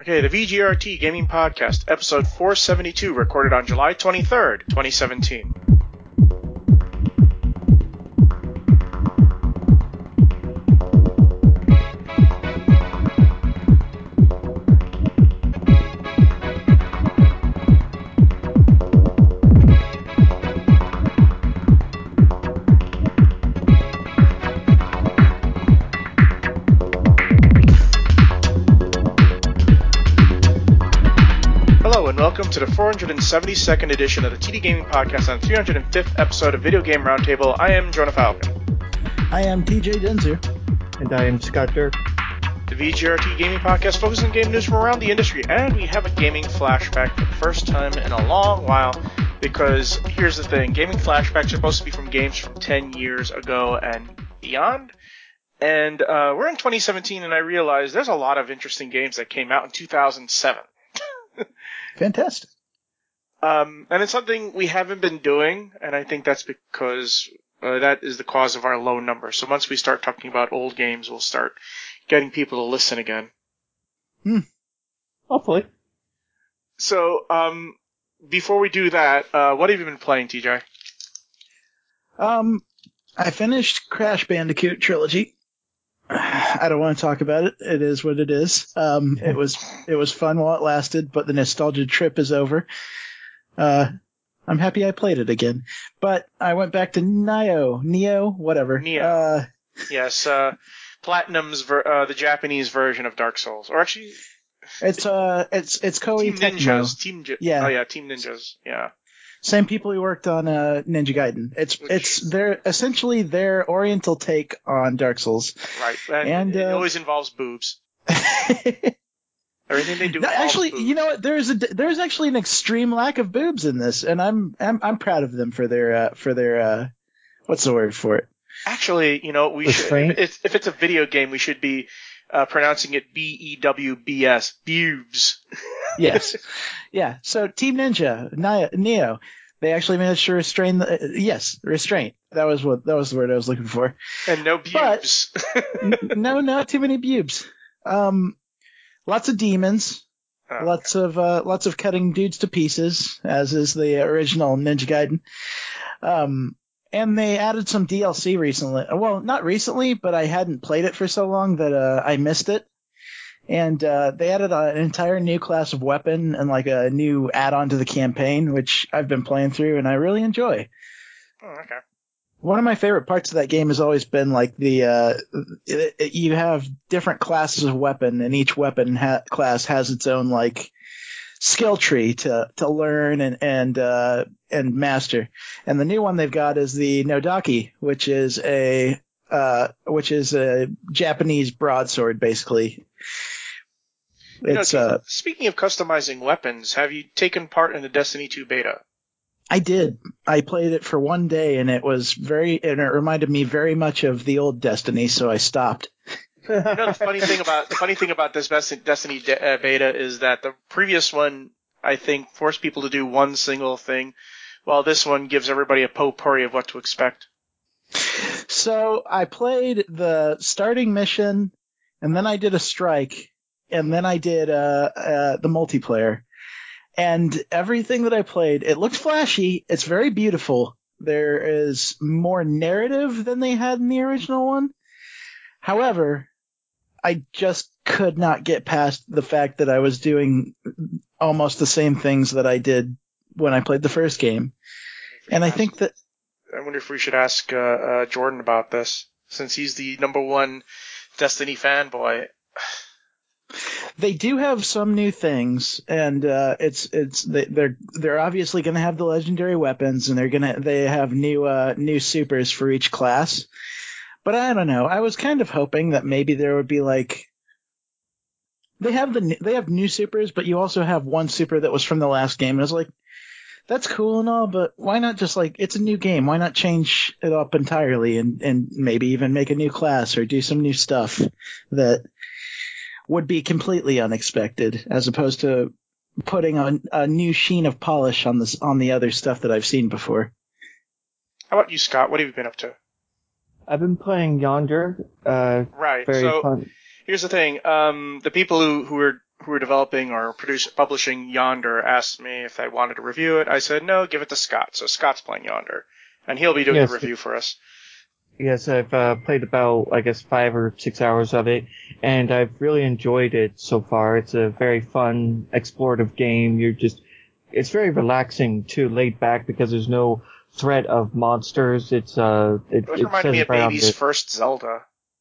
Okay, the VGRT Gaming Podcast, episode 472, recorded on July 23rd, 2017. Welcome to the 472nd edition of the TD Gaming Podcast on the 305th episode of Video Game Roundtable. I am Jonah Falcon. I am TJ Denzer. And I am Scott Dirk. The VGRT Gaming Podcast focuses on game news from around the industry, and we have a gaming flashback for the first time in a long while, because here's the thing, gaming flashbacks are supposed to be from games from 10 years ago and beyond, and we're in 2017, and I realized there's a lot of interesting games that came out in 2007. Fantastic. And it's something we haven't been doing, and I think that's because that is the cause of our low number. So once we start talking about old games, we'll start getting people to listen again. Hopefully. So, before we do that, what have you been playing, TJ? I finished Crash Bandicoot Trilogy. I don't want to talk about it. It is what it is. It was fun while it lasted, but the nostalgia trip is over. I'm happy I played it again. But I went back to Neo, whatever. Neo. Yes, Platinum's the Japanese version of Dark Souls. Or actually, it's Koei Team Tecmo. Ninjas. Yeah. Oh yeah, Team Ninjas. Yeah. Same people who worked on Ninja Gaiden. It's their essentially their Oriental take on Dark Souls. Right, and it always involves boobs. Everything they do. No, actually, boobs. you know what? There's actually an extreme lack of boobs in this, and I'm proud of them for their what's the word for it? Actually, you know, we should, if it's a video game, we should be pronouncing it B-E-W-B-S, boobs. Yes. Yeah. So Team Ninja, Neo, they actually managed to restrain restraint. That was the word I was looking for. And no pubes. No, not too many pubes. Lots of demons. Oh, lots of cutting dudes to pieces, as is the original Ninja Gaiden. And they added some DLC recently. Well, not recently, but I hadn't played it for so long that I missed it. And they added an entire new class of weapon and like a new add-on to the campaign, which I've been playing through and I really enjoy. Oh, okay. One of my favorite parts of that game has always been like you have different classes of weapon, and each weapon class has its own like skill tree to learn and master. And the new one they've got is the Nodaki, which is a Japanese broadsword, basically. Speaking of customizing weapons, have you taken part in the Destiny 2 beta? I did. I played it for one day, and it reminded me very much of the old Destiny, so I stopped. You know, the funny thing about this Destiny beta is that the previous one, I think, forced people to do one single thing, while this one gives everybody a potpourri of what to expect. So I played the starting mission, and then I did a strike, and then I did the multiplayer. And everything that I played, it looked flashy. It's very beautiful. There is more narrative than they had in the original one. However, I just could not get past the fact that I was doing almost the same things that I did when I played the first game. And I think that... I wonder if we should ask Jordan about this, since he's the number one Destiny fanboy. They do have some new things, and they're obviously going to have the legendary weapons, and they have new supers for each class. But I don't know. I was kind of hoping that maybe there would be like they have new supers, but you also have one super that was from the last game. And I was like, that's cool and all, but why not just like it's a new game? Why not change it up entirely and maybe even make a new class or do some new stuff that would be completely unexpected, as opposed to putting a new sheen of polish on the other stuff that I've seen before. How about you, Scott? What have you been up to? I've been playing Yonder. Right. Very fun. Here's the thing. The people who who are developing or publishing Yonder asked me if I wanted to review it. I said, no, give it to Scott. So Scott's playing Yonder. And he'll be doing the review for us. Yes, I've played about, I guess, 5 or 6 hours of it, and I've really enjoyed it so far. It's a very fun, explorative game. It's very relaxing, too, laid back, because there's no threat of monsters. It reminded me of baby's first Zelda.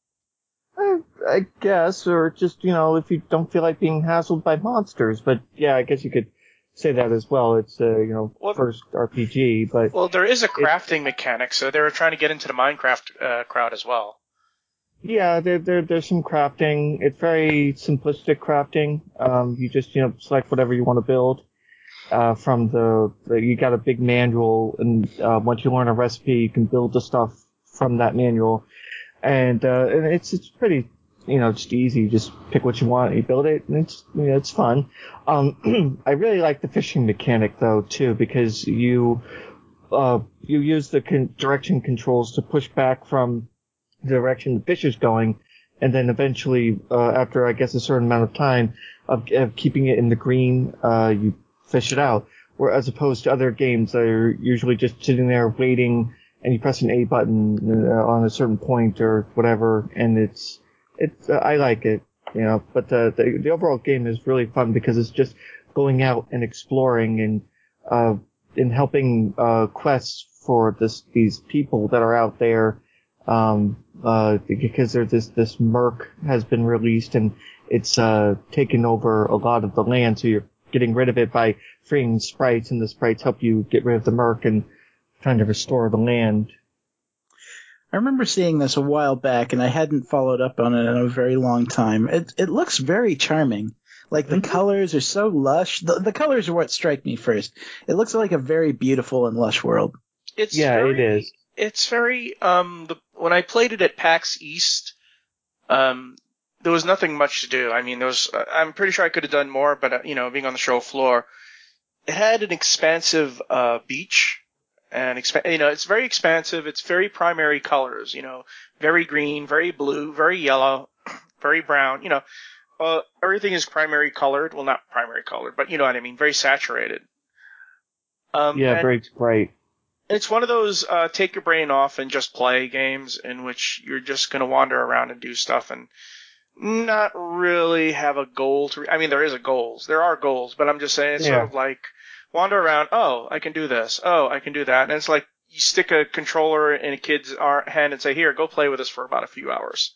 I guess, or just, if you don't feel like being hassled by monsters. But yeah, I guess you could say that as well. It's first RPG, but well, there is a crafting mechanic, so they were trying to get into the Minecraft crowd as well. Yeah, there's some crafting. It's very simplistic crafting. You just select whatever you want to build. From you got a big manual, and once you learn a recipe, you can build the stuff from that manual. And it's pretty, just easy. You just pick what you want, you build it, and it's fun. I really like the fishing mechanic though too, because you use the direction controls to push back from the direction the fish is going, and then eventually, after I guess a certain amount of time of keeping it in the green, you fish it out. As opposed to other games that are usually just sitting there waiting, and you press an A button on a certain point or whatever, and I like it, but the overall game is really fun because it's just going out and exploring and helping quests for these people that are out there, because this Merc has been released, and it's taken over a lot of the land, so you're getting rid of it by freeing sprites, and the sprites help you get rid of the Merc and trying to restore the land. I remember seeing this a while back, and I hadn't followed up on it in a very long time. It looks very charming. Like, the colors are so lush. The colors are what strike me first. It looks like a very beautiful and lush world. It is. It's very, when I played it at PAX East, there was nothing much to do. I mean, I'm pretty sure I could have done more, but, being on the show floor, it had an expansive, beach. And it's very expansive. It's very primary colors. Very green, very blue, very yellow, very brown. Everything is primary colored. Well, not primary colored, but you know what I mean. Very saturated. Very bright. It's one of those take your brain off and just play games in which you're just going to wander around and do stuff and not really have a goal to. I mean, there are goals, but I'm just saying it's sort of like. Wander around, oh, I can do this, oh, I can do that. And it's like you stick a controller in a kid's hand and say, here, go play with us for about a few hours.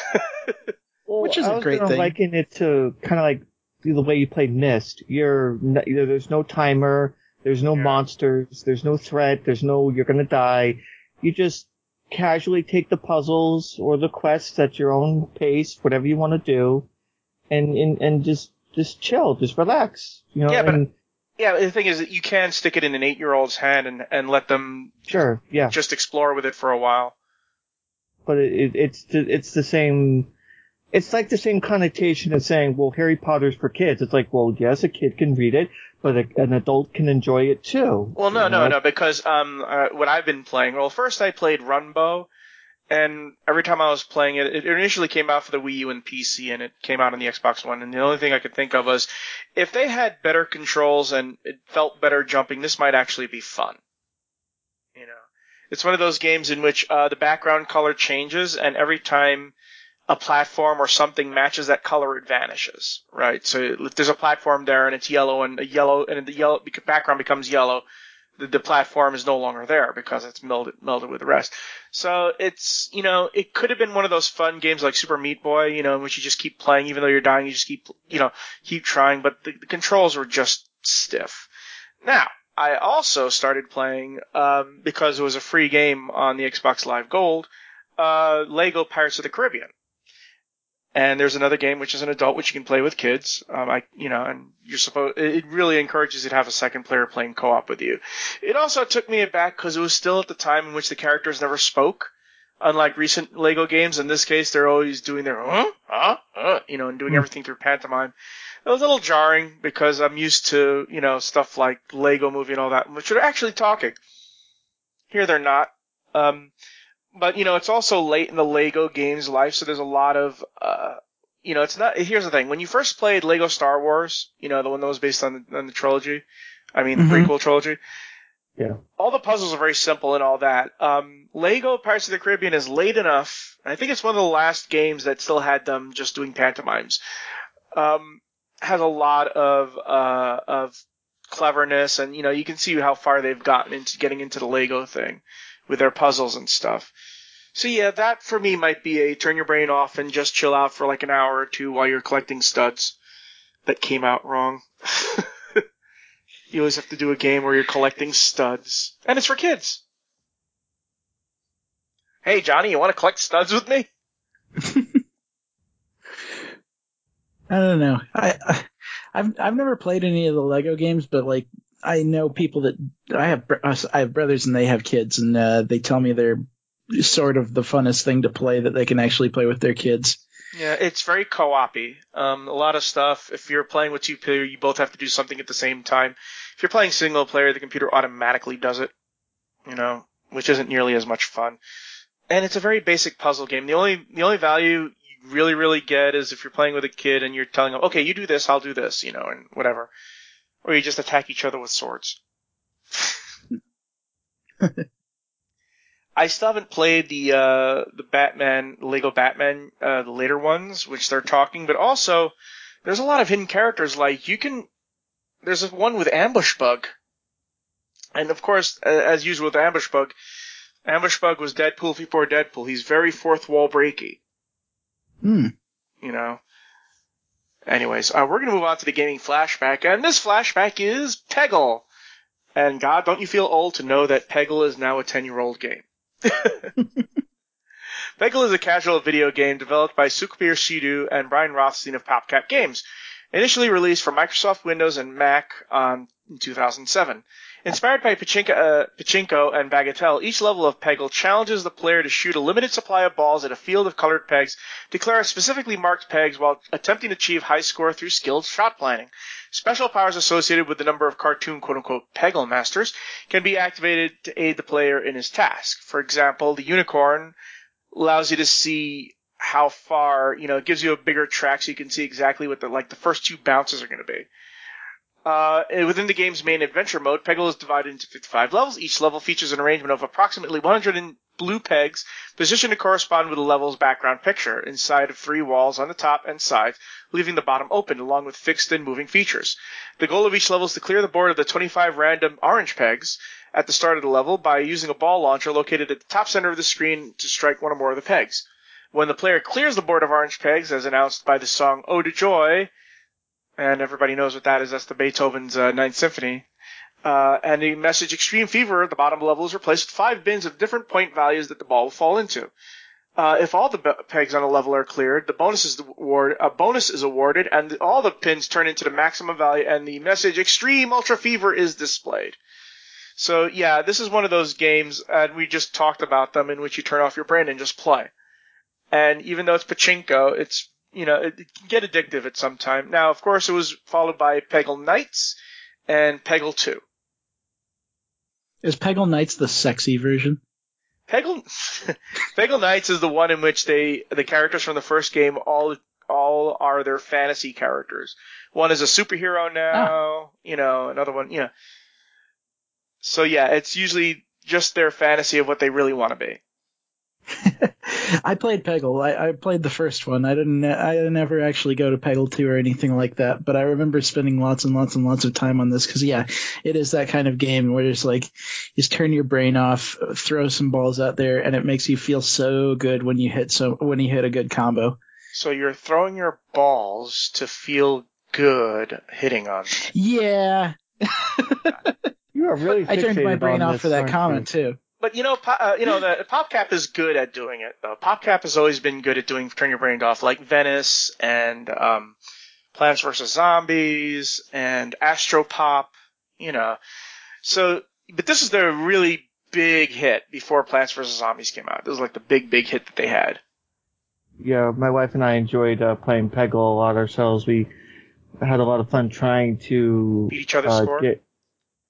Which is a great thing. I was liken it to kind of like the way you played Myst. There's no timer, there's no monsters, there's no threat, you're gonna die. You just casually take the puzzles or the quests at your own pace, whatever you want to do, and just chill, just relax. Yeah, the thing is that you can stick it in an 8-year-old's hand and let them just explore with it for a while. But it's the same. It's like the same connotation as saying, well, Harry Potter's for kids. It's like, well, yes, a kid can read it, but an adult can enjoy it too. Well, no, because what I've been playing. Well, first I played Runbow. And every time I was playing it, it initially came out for the Wii U and PC, and it came out on the Xbox One. And the only thing I could think of was, if they had better controls and it felt better jumping, this might actually be fun. It's one of those games in which the background color changes, and every time a platform or something matches that color, it vanishes. Right? So if there's a platform there and it's yellow, and the background becomes yellow, the platform is no longer there because it's melded with the rest. So it's, it could have been one of those fun games like Super Meat Boy, in which you just keep playing even though you're dying, you just keep trying, but the controls were just stiff. Now, I also started playing, because it was a free game on the Xbox Live Gold, Lego Pirates of the Caribbean. And there's another game which is an adult, which you can play with kids. And it really encourages you to have a second player playing co-op with you. It also took me aback because it was still at the time in which the characters never spoke. Unlike recent Lego games, in this case, they're always doing their, and doing everything through pantomime. It was a little jarring because I'm used to, stuff like Lego Movie and all that, which are actually talking. Here they're not. But, it's also late in the Lego game's life, so there's a lot of, it's not. Here's the thing: when you first played Lego Star Wars, the one that was based on the trilogy, the prequel trilogy. Yeah. All the puzzles are very simple and all that. Lego Pirates of the Caribbean is late enough. I think it's one of the last games that still had them just doing pantomimes. Has a lot of cleverness, and you can see how far they've gotten into getting into the Lego thing with their puzzles and stuff. So yeah, that for me might be a turn your brain off and just chill out for like an hour or two while you're collecting studs that came out wrong. You always have to do a game where you're collecting studs. And it's for kids. Hey, Johnny, you want to collect studs with me? I don't know. I've never played any of the Lego games, but like I know people that I have brothers and they have kids, and they tell me they're sort of the funnest thing to play that they can actually play with their kids. Yeah, it's very co-op-y. A lot of stuff, if you're playing with two player, you both have to do something at the same time. If you're playing single player, the computer automatically does it, which isn't nearly as much fun. And it's a very basic puzzle game. The only value you really, really get is if you're playing with a kid and you're telling them, okay, you do this, I'll do this, and whatever. Or you just attack each other with swords. I still haven't played the Lego Batman, the later ones, which they're talking, but also there's a lot of hidden characters. Like there's one with Ambush Bug, and of course, as usual with Ambush Bug was Deadpool before Deadpool. He's very fourth wall breaky. Anyways, we're gonna move on to the gaming flashback, and this flashback is Peggle. And God, don't you feel old to know that Peggle is now a 10-year-old game? Peggle is a casual video game developed by Sukhbir Sidhu and Brian Rothstein of PopCap Games, initially released for Microsoft Windows and Mac in 2007. Inspired by Pachinko and Bagatelle, each level of Peggle challenges the player to shoot a limited supply of balls at a field of colored pegs, declare specifically marked pegs while attempting to achieve high score through skilled shot planning. Special powers associated with the number of cartoon quote-unquote Peggle masters can be activated to aid the player in his task. For example, the unicorn allows you to see how far, it gives you a bigger track so you can see exactly what the first two bounces are going to be. Within the game's main adventure mode, Peggle is divided into 55 levels. Each level features an arrangement of approximately 100 blue pegs positioned to correspond with the level's background picture inside of 3 walls on the top and sides, leaving the bottom open along with fixed and moving features. The goal of each level is to clear the board of the 25 random orange pegs at the start of the level by using a ball launcher located at the top center of the screen to strike one or more of the pegs. When the player clears the board of orange pegs, as announced by the song Ode to Joy, and everybody knows what that is, that's the Beethoven's Ninth Symphony, and the message Extreme Fever at the bottom level is replaced with 5 bins of different point values that the ball will fall into. If all the pegs on a level are cleared, a bonus is awarded, and all the pins turn into the maximum value, and the message Extreme Ultra Fever is displayed. So yeah, this is one of those games, and we just talked about them, in which you turn off your brain and just play. And even though it's Pachinko, it's it can get addictive at some time. Now, of course, it was followed by Peggle Knights and Peggle 2. Is Peggle Knights the sexy version? Peggle Knights is the one in which the characters from the first game all are their fantasy characters. One is a superhero now, another one, So yeah, it's usually just their fantasy of what they really want to be. I played Peggle. I played the first one. I didn't ever actually go to Peggle 2 or anything like that, but I remember spending lots and lots and lots of time on this because, yeah, it is that kind of game where it's like, you just turn your brain off, throw some balls out there, and it makes you feel so good when you hit a good combo. So you're throwing your balls to feel good hitting on them. Yeah. You are really fixated I turned my brain on off this, for that aren't comment too. But the PopCap is good at doing it though. PopCap has always been good at doing turn your brain off, like Venice and Plants vs. Zombies and Astropop, So, but this is their really big hit before Plants vs. Zombies came out. This was like the big hit that they had. Yeah, my wife and I enjoyed playing Peggle a lot ourselves. We had a lot of fun trying to beat each other's score.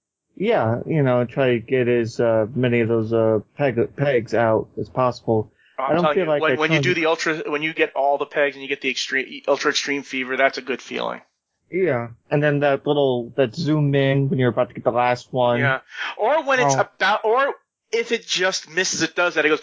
Try to get as many of those pegs out as possible. I'm I don't telling feel you, like when you do the ultra, when you get all the pegs and you get the ultra extreme fever, that's a good feeling. Yeah, and then that zoom in when you're about to get the last one. Yeah, or when it's about, or if it just misses, it does that. It goes.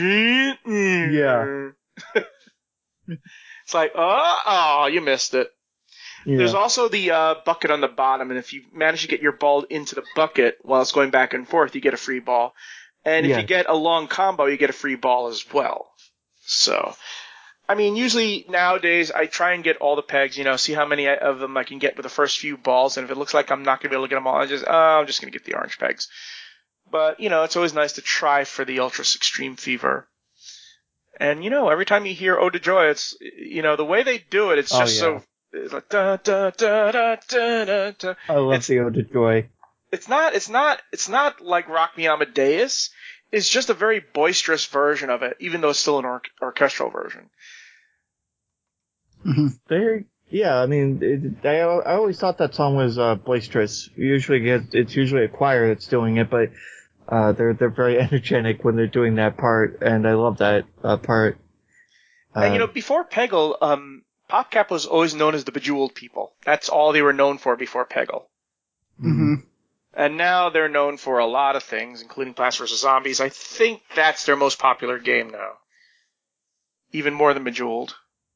Yeah. It's like, oh, you missed it. Yeah. There's also the bucket on the bottom, and if you manage to get your ball into the bucket while it's going back and forth, you get a free ball. And if you get a long combo, you get a free ball as well. So, I mean, usually nowadays I try and get all the pegs, see how many of them I can get with the first few balls, and if it looks like I'm not going to be able to get them all, I'm just going to get the orange pegs. But, it's always nice to try for the Ultra Extreme Fever. And, every time you hear Ode to Joy, it's, the way they do it, it's just so, it's like, da, da, da, da, da, da, da. I love the Ode to Joy. It's not like Rock Me Amadeus. It's just a very boisterous version of it, even though it's still an orchestral version. Mm-hmm. I mean, I always thought that song was boisterous. It's usually a choir that's doing it, but they're very energetic when they're doing that part, and I love that part. And before Peggle, PopCap was always known as the Bejeweled People. That's all they were known for before Peggle. Mm-hmm. And now they're known for a lot of things, including Plants vs. Zombies. I think that's their most popular game now. Even more than Bejeweled.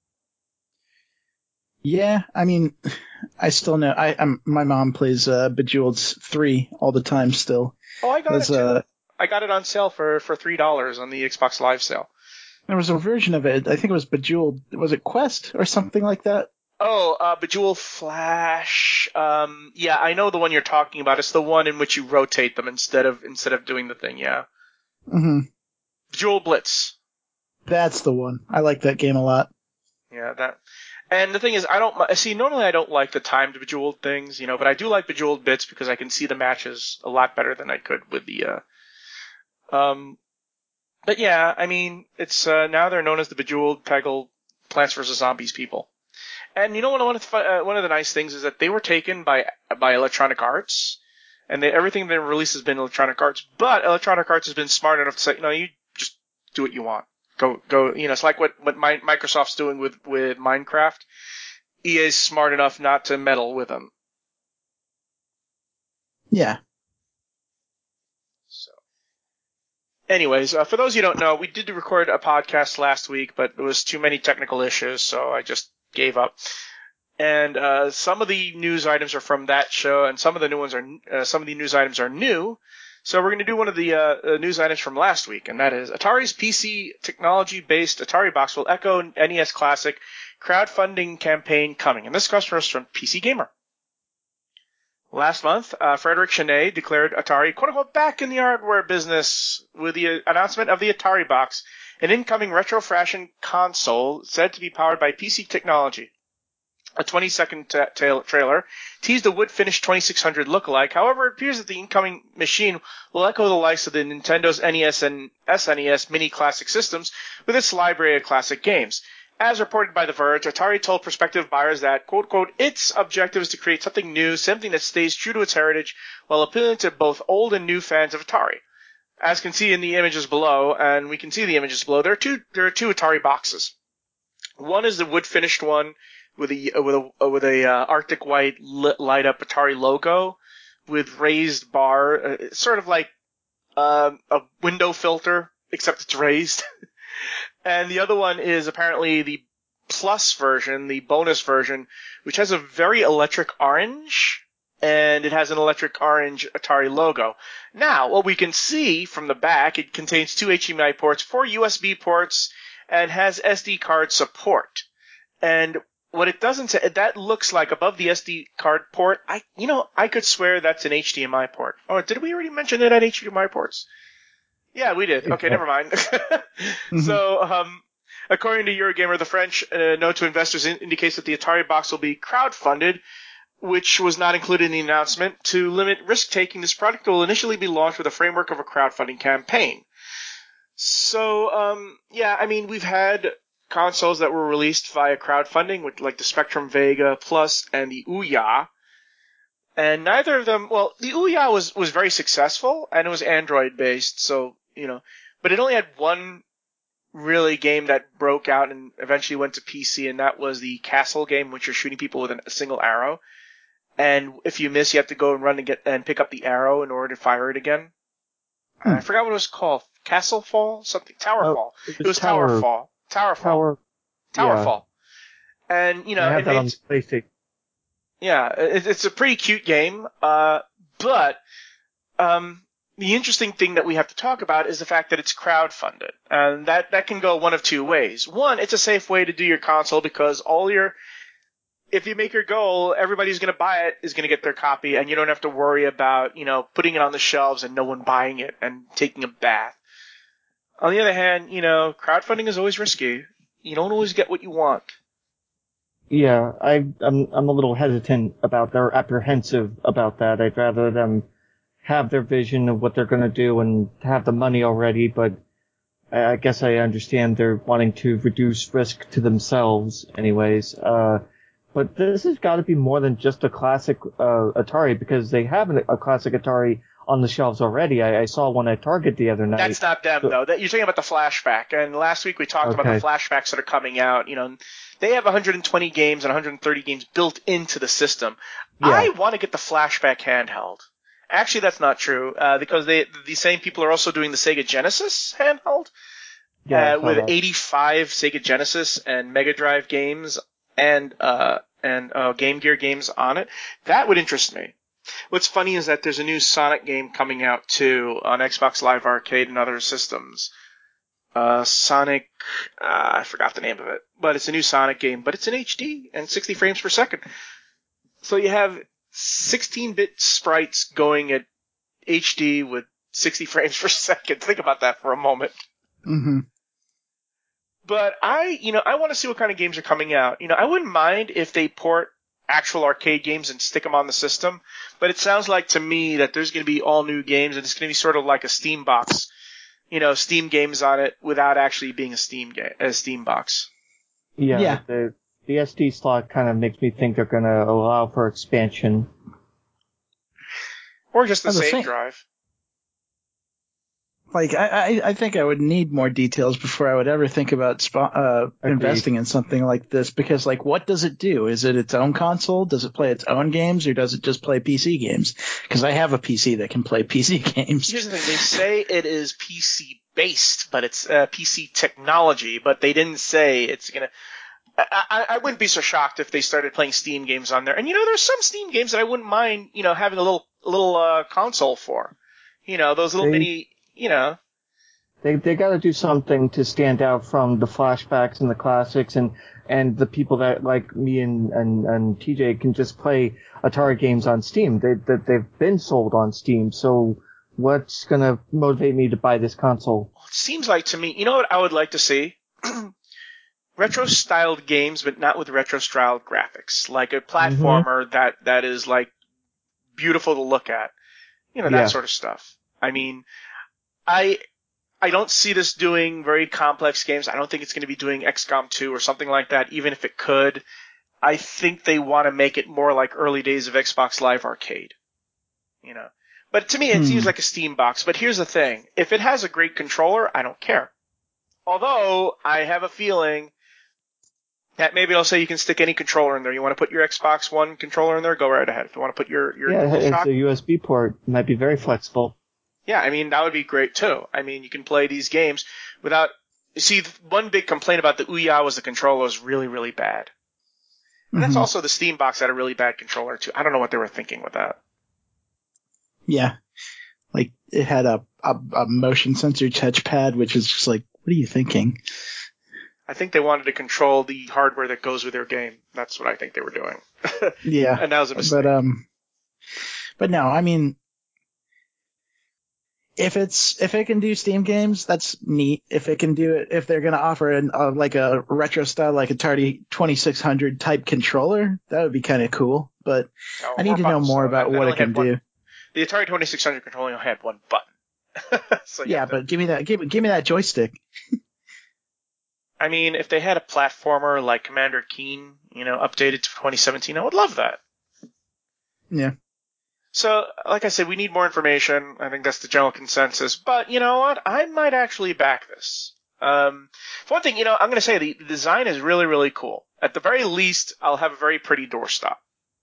Yeah, I mean, I still know. My mom plays Bejeweled 3 all the time still. Oh, I got it too. I got it on sale for $3 on the Xbox Live sale. There was a version of it. I think it was Bejeweled. Was it Quest or something like that? Oh, Bejeweled Flash. Yeah, I know the one you're talking about. It's the one in which you rotate them instead of doing the thing. Yeah. Mm-hmm. Bejeweled Blitz. That's the one. I like that game a lot. Yeah, that. And the thing is, normally I don't like the timed Bejeweled things, but I do like Bejeweled Bits because I can see the matches a lot better than I could with the, but yeah, I mean, it's, now they're known as the Bejeweled Peggle Plants vs. Zombies people. And one of the nice things is that they were taken by Electronic Arts, and everything they released has been Electronic Arts, but Electronic Arts has been smart enough to say, you just do what you want. Go, it's like what Microsoft's doing with Minecraft. EA is smart enough not to meddle with them. Yeah. So, anyways, for those who don't know, we did record a podcast last week, but there was too many technical issues, so I just gave up. And some of the news items are from that show, and some of the news items are new. So we're going to do one of the news items from last week, and that is Atari's PC technology-based Atari box will echo NES Classic crowdfunding campaign coming. And this comes from PC Gamer. Last month, Frederick Chenet declared Atari, quote-unquote, back in the hardware business with the announcement of the Atari box, an incoming retro-fashion console said to be powered by PC technology. A 20-second trailer teased a wood-finished 2600 lookalike. However, it appears that the incoming machine will echo the likes of the Nintendo's NES and SNES mini classic systems with its library of classic games. As reported by The Verge, Atari told prospective buyers that, quote, its objective is to create something new, something that stays true to its heritage, while appealing to both old and new fans of Atari. As can see in the images below, and we can see the images below, there are two Atari boxes. One is the wood-finished one, with a Arctic White light up Atari logo with raised bar, sort of like a window filter, except it's raised. And the other one is apparently the plus version, the bonus version, which has a very electric orange, and it has an electric orange Atari logo. Now, what we can see from the back, it contains 2 HDMI ports, 4 USB ports, and has SD card support. And what it doesn't say, that looks like above the SD card port, I could swear that's an HDMI port. Oh, did we already mention it at HDMI ports? Yeah, we did. Okay, never mind. Mm-hmm. So, according to Eurogamer, the French note to investors indicates that the Atari box will be crowdfunded, which was not included in the announcement. To limit risk-taking, this product will initially be launched with a framework of a crowdfunding campaign. So, we've had consoles that were released via crowdfunding, with like the Spectrum Vega Plus and the Ouya. And neither of them, well, the Ouya was very successful, and it was Android-based, so, but it only had one really game that broke out and eventually went to PC, and that was the Castle game, which you're shooting people with a single arrow. And if you miss, you have to go and run and pick up the arrow in order to fire it again. I forgot what it was called. Castle Fall? Something. Towerfall. It was Towerfall. Towerfall. And, you know, I have that on PlayStation. Yeah, it's a pretty cute game. But the interesting thing that we have to talk about is the fact that it's crowdfunded. And that can go one of two ways. One, it's a safe way to do your console because if you make your goal, everybody's going to buy it is going to get their copy, and you don't have to worry about, you know, putting it on the shelves and no one buying it and taking a bath. On the other hand, you know, crowdfunding is always risky. You don't always get what you want. Yeah, I'm a little hesitant about that, or apprehensive about that. I'd rather them have their vision of what they're going to do and have the money already, but I guess I understand they're wanting to reduce risk to themselves anyways. But this has got to be more than just a classic Atari, because they have a classic Atari on the shelves already. I saw one at Target the other night. That's not them, though. You're talking about the flashback. And last week we talked about the flashbacks that are coming out. You know, they have 120 games and 130 games built into the system. Yeah. I want to get the flashback handheld. Actually, that's not true, because the same people are also doing the Sega Genesis handheld, with 85 Sega Genesis and Mega Drive games and Game Gear games on it. That would interest me. What's funny is that there's a new Sonic game coming out too on Xbox Live Arcade and other systems. Sonic, I forgot the name of it, but it's a new Sonic game, but it's in HD and 60 frames per second. So you have 16-bit sprites going at HD with 60 frames per second. Think about that for a moment. Mm-hmm. But I want to see what kind of games are coming out. You know, I wouldn't mind if they port actual arcade games and stick them on the system, but it sounds like to me that there's going to be all new games, and it's going to be sort of like a Steam box. You know, Steam games on it without actually being a Steam box. Yeah. The SD slot kind of makes me think they're going to allow for expansion. Or just the save drive. Like, I think I would need more details before I would ever think about investing in something like this, because, like, what does it do? Is it its own console? Does it play its own games, or does it just play PC games? Because I have a PC that can play PC games. Here's the thing. They say it is PC-based, but it's PC technology, but they didn't say it's going to... I wouldn't be so shocked if they started playing Steam games on there. And, you know, there's some Steam games that I wouldn't mind, you know, having a little console for. You know, those little mini... You know, they got to do something to stand out from the flashbacks and the classics, and the people that like me and TJ can just play Atari games on Steam. They've been sold on Steam. So what's gonna motivate me to buy this console? It seems like to me, you know what I would like to see? Retro-styled games, but not with retro-styled graphics, like a platformer that is like beautiful to look at. You know, that sort of stuff. I mean, I don't see this doing very complex games. I don't think it's going to be doing XCOM 2 or something like that, even if it could. I think they want to make it more like early days of Xbox Live Arcade. You know. But to me, it seems like a Steam box. But here's the thing. If it has a great controller, I don't care. Although, I have a feeling that maybe they'll say you can stick any controller in there. You want to put your Xbox One controller in there? Go right ahead. If you want to put your it's a USB port. It might be very flexible. Yeah, I mean, that would be great, too. I mean, you can play these games without... See, one big complaint about the Ouya was the controller was really, really bad. And that's also the Steam box had a really bad controller, too. I don't know what they were thinking with that. Yeah. Like, it had a motion sensor touchpad, which is just like, what are you thinking? I think they wanted to control the hardware that goes with their game. That's what I think they were doing. Yeah. And that was a mistake. But no, I mean... If it can do Steam games, that's neat. If it can do it, if they're going to offer like a retro style, like Atari 2600 type controller, that would be kind of cool. But I need to know more about what it can do. The Atari 2600 controller only had one button. So but give me that joystick. I mean, if they had a platformer like Commander Keen, you know, updated to 2017, I would love that. Yeah. So, like I said, we need more information. I think that's the general consensus. But you know what? I might actually back this. For one thing, I'm going to say the design is really, really cool. At the very least, I'll have a very pretty doorstop.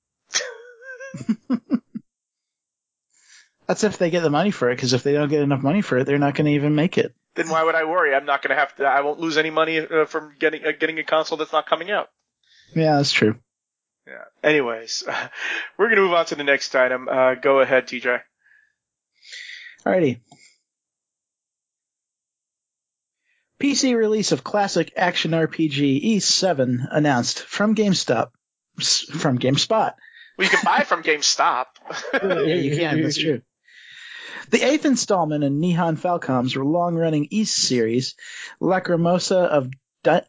That's if they get the money for it, because if they don't get enough money for it, they're not going to even make it. Then why would I worry? I'm not going to have to. I won't lose any money from getting a console that's not coming out. Yeah, that's true. Yeah. Anyways, we're going to move on to the next item. Go ahead, TJ. Alrighty. PC release of classic action RPG Ys 7 announced from GameStop. From GameSpot. Well, you can buy it from GameStop. Yeah, you can. That's true. The 8th installment in Nihon Falcom's long-running Ys series, Lacrimosa of Dana,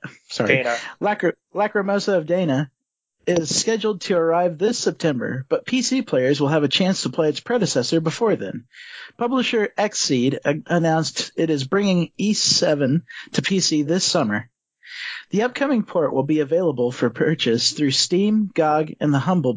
is scheduled to arrive this September, but PC players will have a chance to play its predecessor before then. Publisher Xseed announced it is bringing Ys 7 to PC this summer. The upcoming port will be available for purchase through Steam, GOG, and the Humble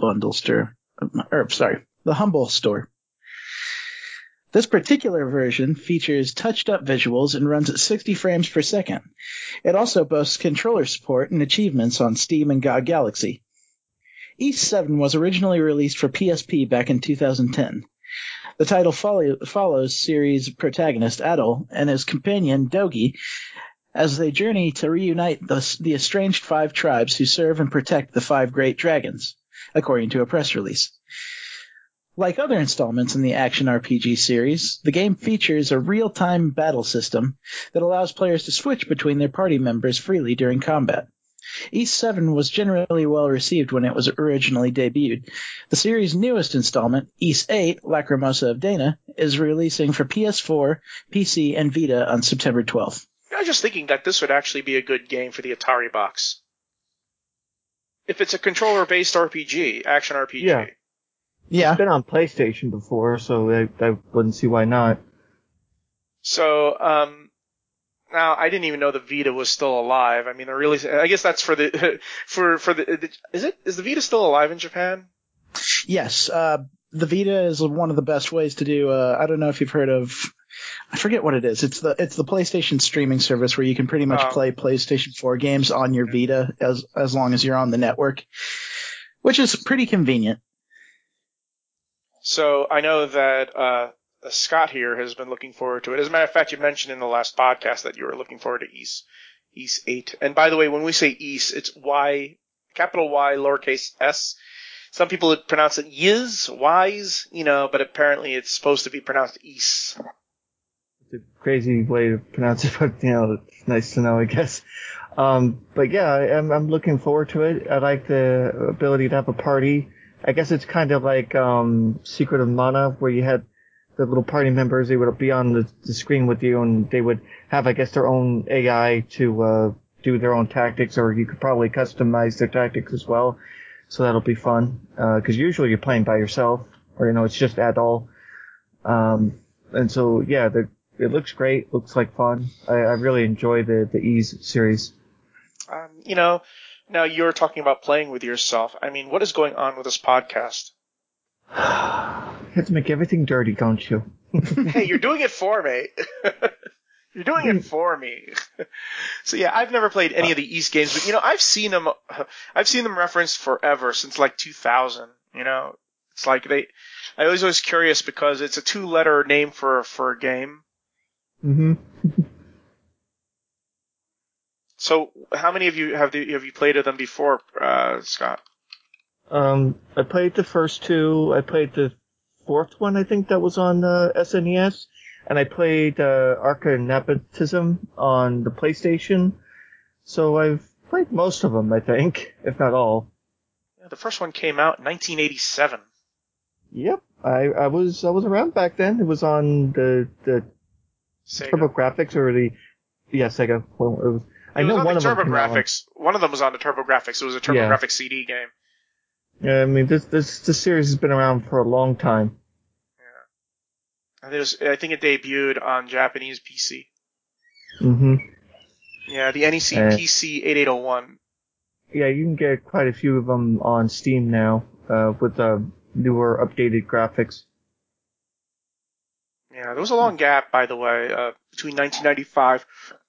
Store. This particular version features touched-up visuals and runs at 60 frames per second. It also boasts controller support and achievements on Steam and GOG Galaxy. Ys 7 was originally released for PSP back in 2010. The title follows series protagonist Adol and his companion Dogi as they journey to reunite the estranged 5 tribes who serve and protect the 5 great dragons, according to a press release. Like other installments in the action RPG series, the game features a real-time battle system that allows players to switch between their party members freely during combat. Ys 7 was generally well received when it was originally debuted. The series' newest installment, Ys 8, Lacrimosa of Dana, is releasing for PS4, PC, and Vita on September 12th. I was just thinking that this would actually be a good game for the Atari box. If it's a controller-based RPG, action RPG. Yeah. It's been on PlayStation before, so I wouldn't see why not. So, now I didn't even know the Vita was still alive. I mean, I guess that's for the is the Vita still alive in Japan? Yes. The Vita is one of the best ways to do, I don't know if you've heard of, I forget what it is. It's the PlayStation streaming service where you can pretty much play PlayStation 4 games on your Vita as long as you're on the network, which is pretty convenient. So I know that Scott here has been looking forward to it. As a matter of fact, you mentioned in the last podcast that you were looking forward to Ys 8. And by the way, when we say Ys, it's Y, capital Y, lowercase s. Some people would pronounce it Yiz, Wise, but apparently it's supposed to be pronounced Ys. It's a crazy way to pronounce it, but it's nice to know, I guess. But yeah, I'm looking forward to it. I like the ability to have a party. I guess it's kind of like Secret of Mana, where you had the little party members. They would be on the screen with you, and they would have, I guess, their own AI to do their own tactics, or you could probably customize their tactics as well. So that'll be fun, because usually you're playing by yourself, or it's just Adol. And so yeah, it looks great. Looks like fun. I really enjoy the Ys series. Now you're talking about playing with yourself. I mean, what is going on with this podcast? You have to make everything dirty, don't you? Hey, you're doing it for me. You're doing it for me. So yeah, I've never played any of the Ys games, but I've seen them referenced forever, since like 2000. It's like I was always curious because it's a 2-letter name for a game. Mm-hmm. So, how many of you have you played of them before, Scott? I played the first 2. I played the 4th one, I think that was on SNES, and I played Arca Nepotism on the PlayStation. So I've played most of them, I think, if not all. Yeah, the first one came out in 1987. Yep, I was around back then. It was on the Sega. TurboGrafx or Sega. Well, it was. I know one of them. TurboGrafx. One of them was on the TurboGrafx. It was a TurboGrafx CD game. Yeah, I mean this series has been around for a long time. Yeah, I think it debuted on Japanese PC. Mm-hmm. Yeah, the NEC PC 8801. Yeah, you can get quite a few of them on Steam now with newer, updated graphics. Yeah, there was a long gap, by the way, between 1995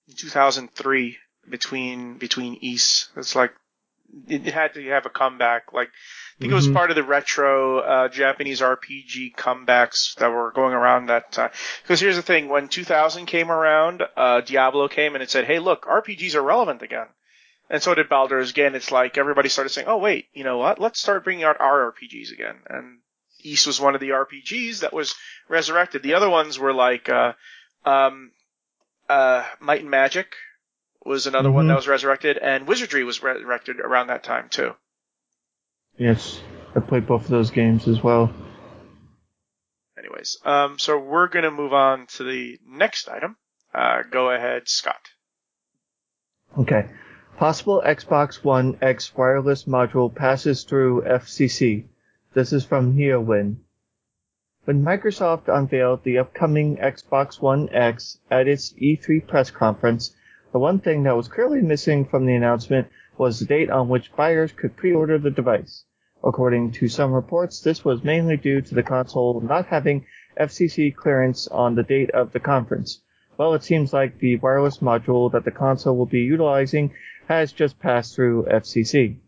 2003 between Ys. It's like it had to have a comeback. Like I think it was part of the retro Japanese RPG comebacks that were going around that time. Because here's the thing: when 2000 came around, Diablo came and it said, "Hey, look, RPGs are relevant again." And so did Baldur's Gate. It's like everybody started saying, "Oh wait, you know what? Let's start bringing out our RPGs again." And Ys was one of the RPGs that was resurrected. The other ones were like Might and Magic was another one that was resurrected, and Wizardry was resurrected around that time too. Yes, I played both of those games as well. Anyways, so we're gonna move on to the next item. Go ahead, Scott. Okay. Possible Xbox One X wireless module passes through FCC. This is from NeoWin. When Microsoft unveiled the upcoming Xbox One X at its E3 press conference, the one thing that was clearly missing from the announcement was the date on which buyers could pre-order the device. According to some reports, this was mainly due to the console not having FCC clearance on the date of the conference. Well, it seems like the wireless module that the console will be utilizing has just passed through FCC.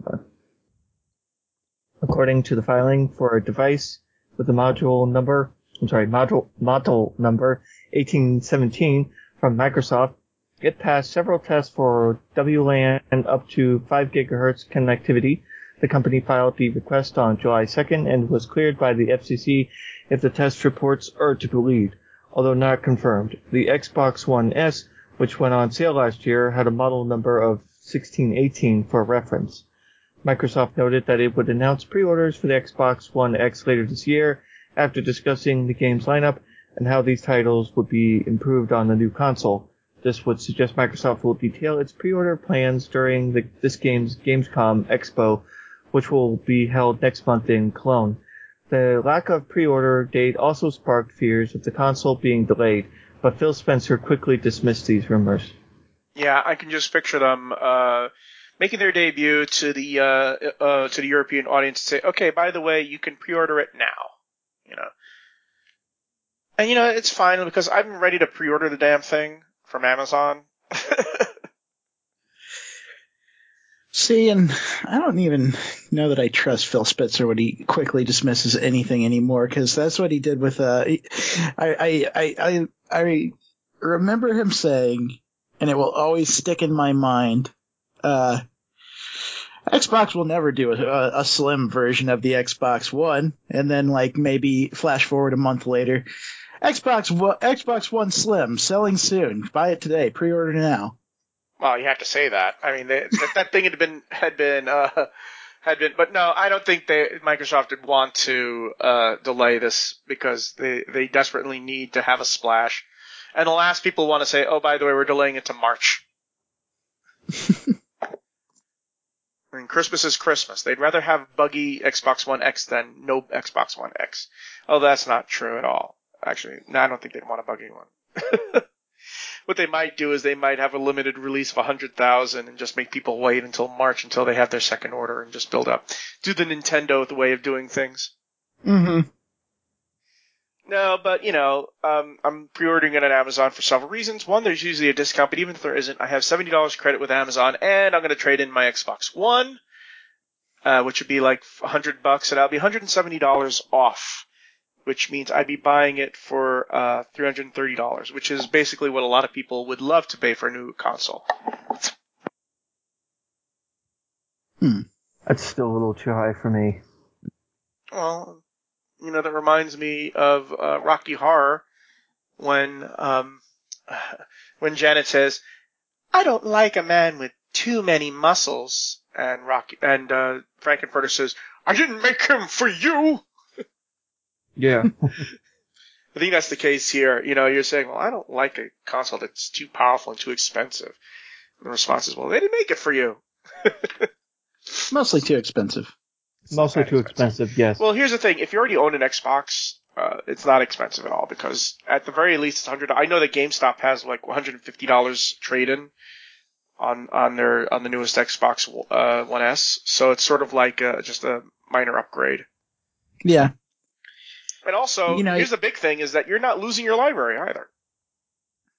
According to the filing for a device with the module number 1817 from Microsoft, it passed several tests for WLAN and up to 5 GHz connectivity. The company filed the request on July 2nd and was cleared by the FCC if the test reports are to be believed, although not confirmed. The Xbox One S, which went on sale last year, had a model number of 1618 for reference. Microsoft noted that it would announce pre-orders for the Xbox One X later this year after discussing the game's lineup and how these titles would be improved on the new console. This would suggest Microsoft will detail its pre-order plans during this game's Gamescom Expo, which will be held next month in Cologne. The lack of pre-order date also sparked fears of the console being delayed, but Phil Spencer quickly dismissed these rumors. Yeah, I can just picture them making their debut to the European audience and say, "Okay, by the way, you can pre-order it now." You know, and it's fine because I'm ready to pre-order the damn thing from Amazon. See, and I don't even know that I trust Phil Spencer when he quickly dismisses anything anymore, because that's what he did with I remember him saying, and it will always stick in my mind, Xbox will never do a slim version of the Xbox One, and then maybe flash forward a month later, Xbox One Slim selling soon. Buy it today. Pre-order now. Well, you have to say that. I mean, that thing had been, but no, I don't think Microsoft would want to delay this because they desperately need to have a splash. And the last people want to say, "Oh, by the way, we're delaying it to March." I mean, Christmas is Christmas. They'd rather have buggy Xbox One X than no Xbox One X. Oh, that's not true at all. Actually, no, I don't think they'd want a buggy one. What they might do is they might have a limited release of 100,000 and just make people wait until March until they have their second order and just build up. Do the Nintendo way of doing things. Mm-hmm. No, but, I'm pre-ordering it on Amazon for several reasons. One, there's usually a discount, but even if there isn't, I have $70 credit with Amazon, and I'm going to trade in my Xbox One, which would be like $100, and I'll be $170 off, which means I'd be buying it for $330, which is basically what a lot of people would love to pay for a new console. That's still a little too high for me. Well, that reminds me of Rocky Horror when Janet says, "I don't like a man with too many muscles," and Frankenfurter says, "I didn't make him for you." Yeah. I think that's the case here. You're saying, "Well, I don't like a console that's too powerful and too expensive." And the response is, "Well, they didn't make it for you." Mostly too expensive. Mostly too expensive, yes. Well, here's the thing. If you already own an Xbox, it's not expensive at all because at the very least it's $100. I know that GameStop has like $150 trade-in on the newest Xbox One S. So it's sort of like just a minor upgrade. Yeah. And also, here's the big thing is that you're not losing your library either.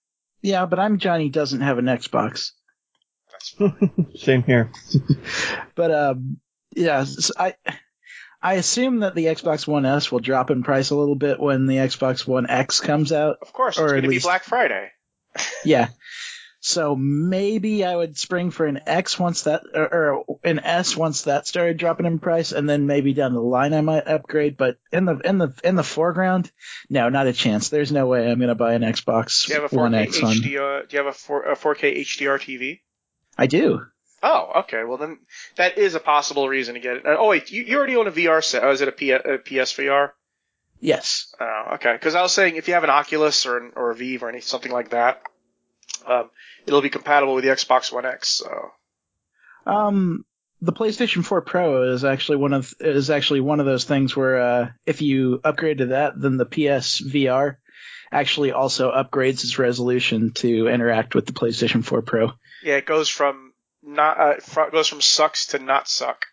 Yeah, but I'm Johnny doesn't have an Xbox. That's fine. Same here. But yeah, so I assume that the Xbox One S will drop in price a little bit when the Xbox One X comes out. Of course, Or it's at going to be least- Black Friday. Yeah. So maybe I would spring for an X once that, or an S once that started dropping in price, and then maybe down the line I might upgrade. But in the foreground, no, not a chance. There's no way I'm going to buy an Xbox Do you have a One 4K X on. HDR? Do you have a 4K HDR TV? I do. Oh, okay. Well, then that is a possible reason to get it. Oh, wait, you already own a VR set. Oh, is it a PSVR? Yes. Oh, okay. Because I was saying if you have an Oculus or a Vive or something like that, it'll be compatible with the Xbox One X. So. The PlayStation 4 Pro is actually one of those things where if you upgrade to that, then the PSVR actually also upgrades its resolution to interact with the PlayStation 4 Pro. Yeah, it goes from sucks to not suck.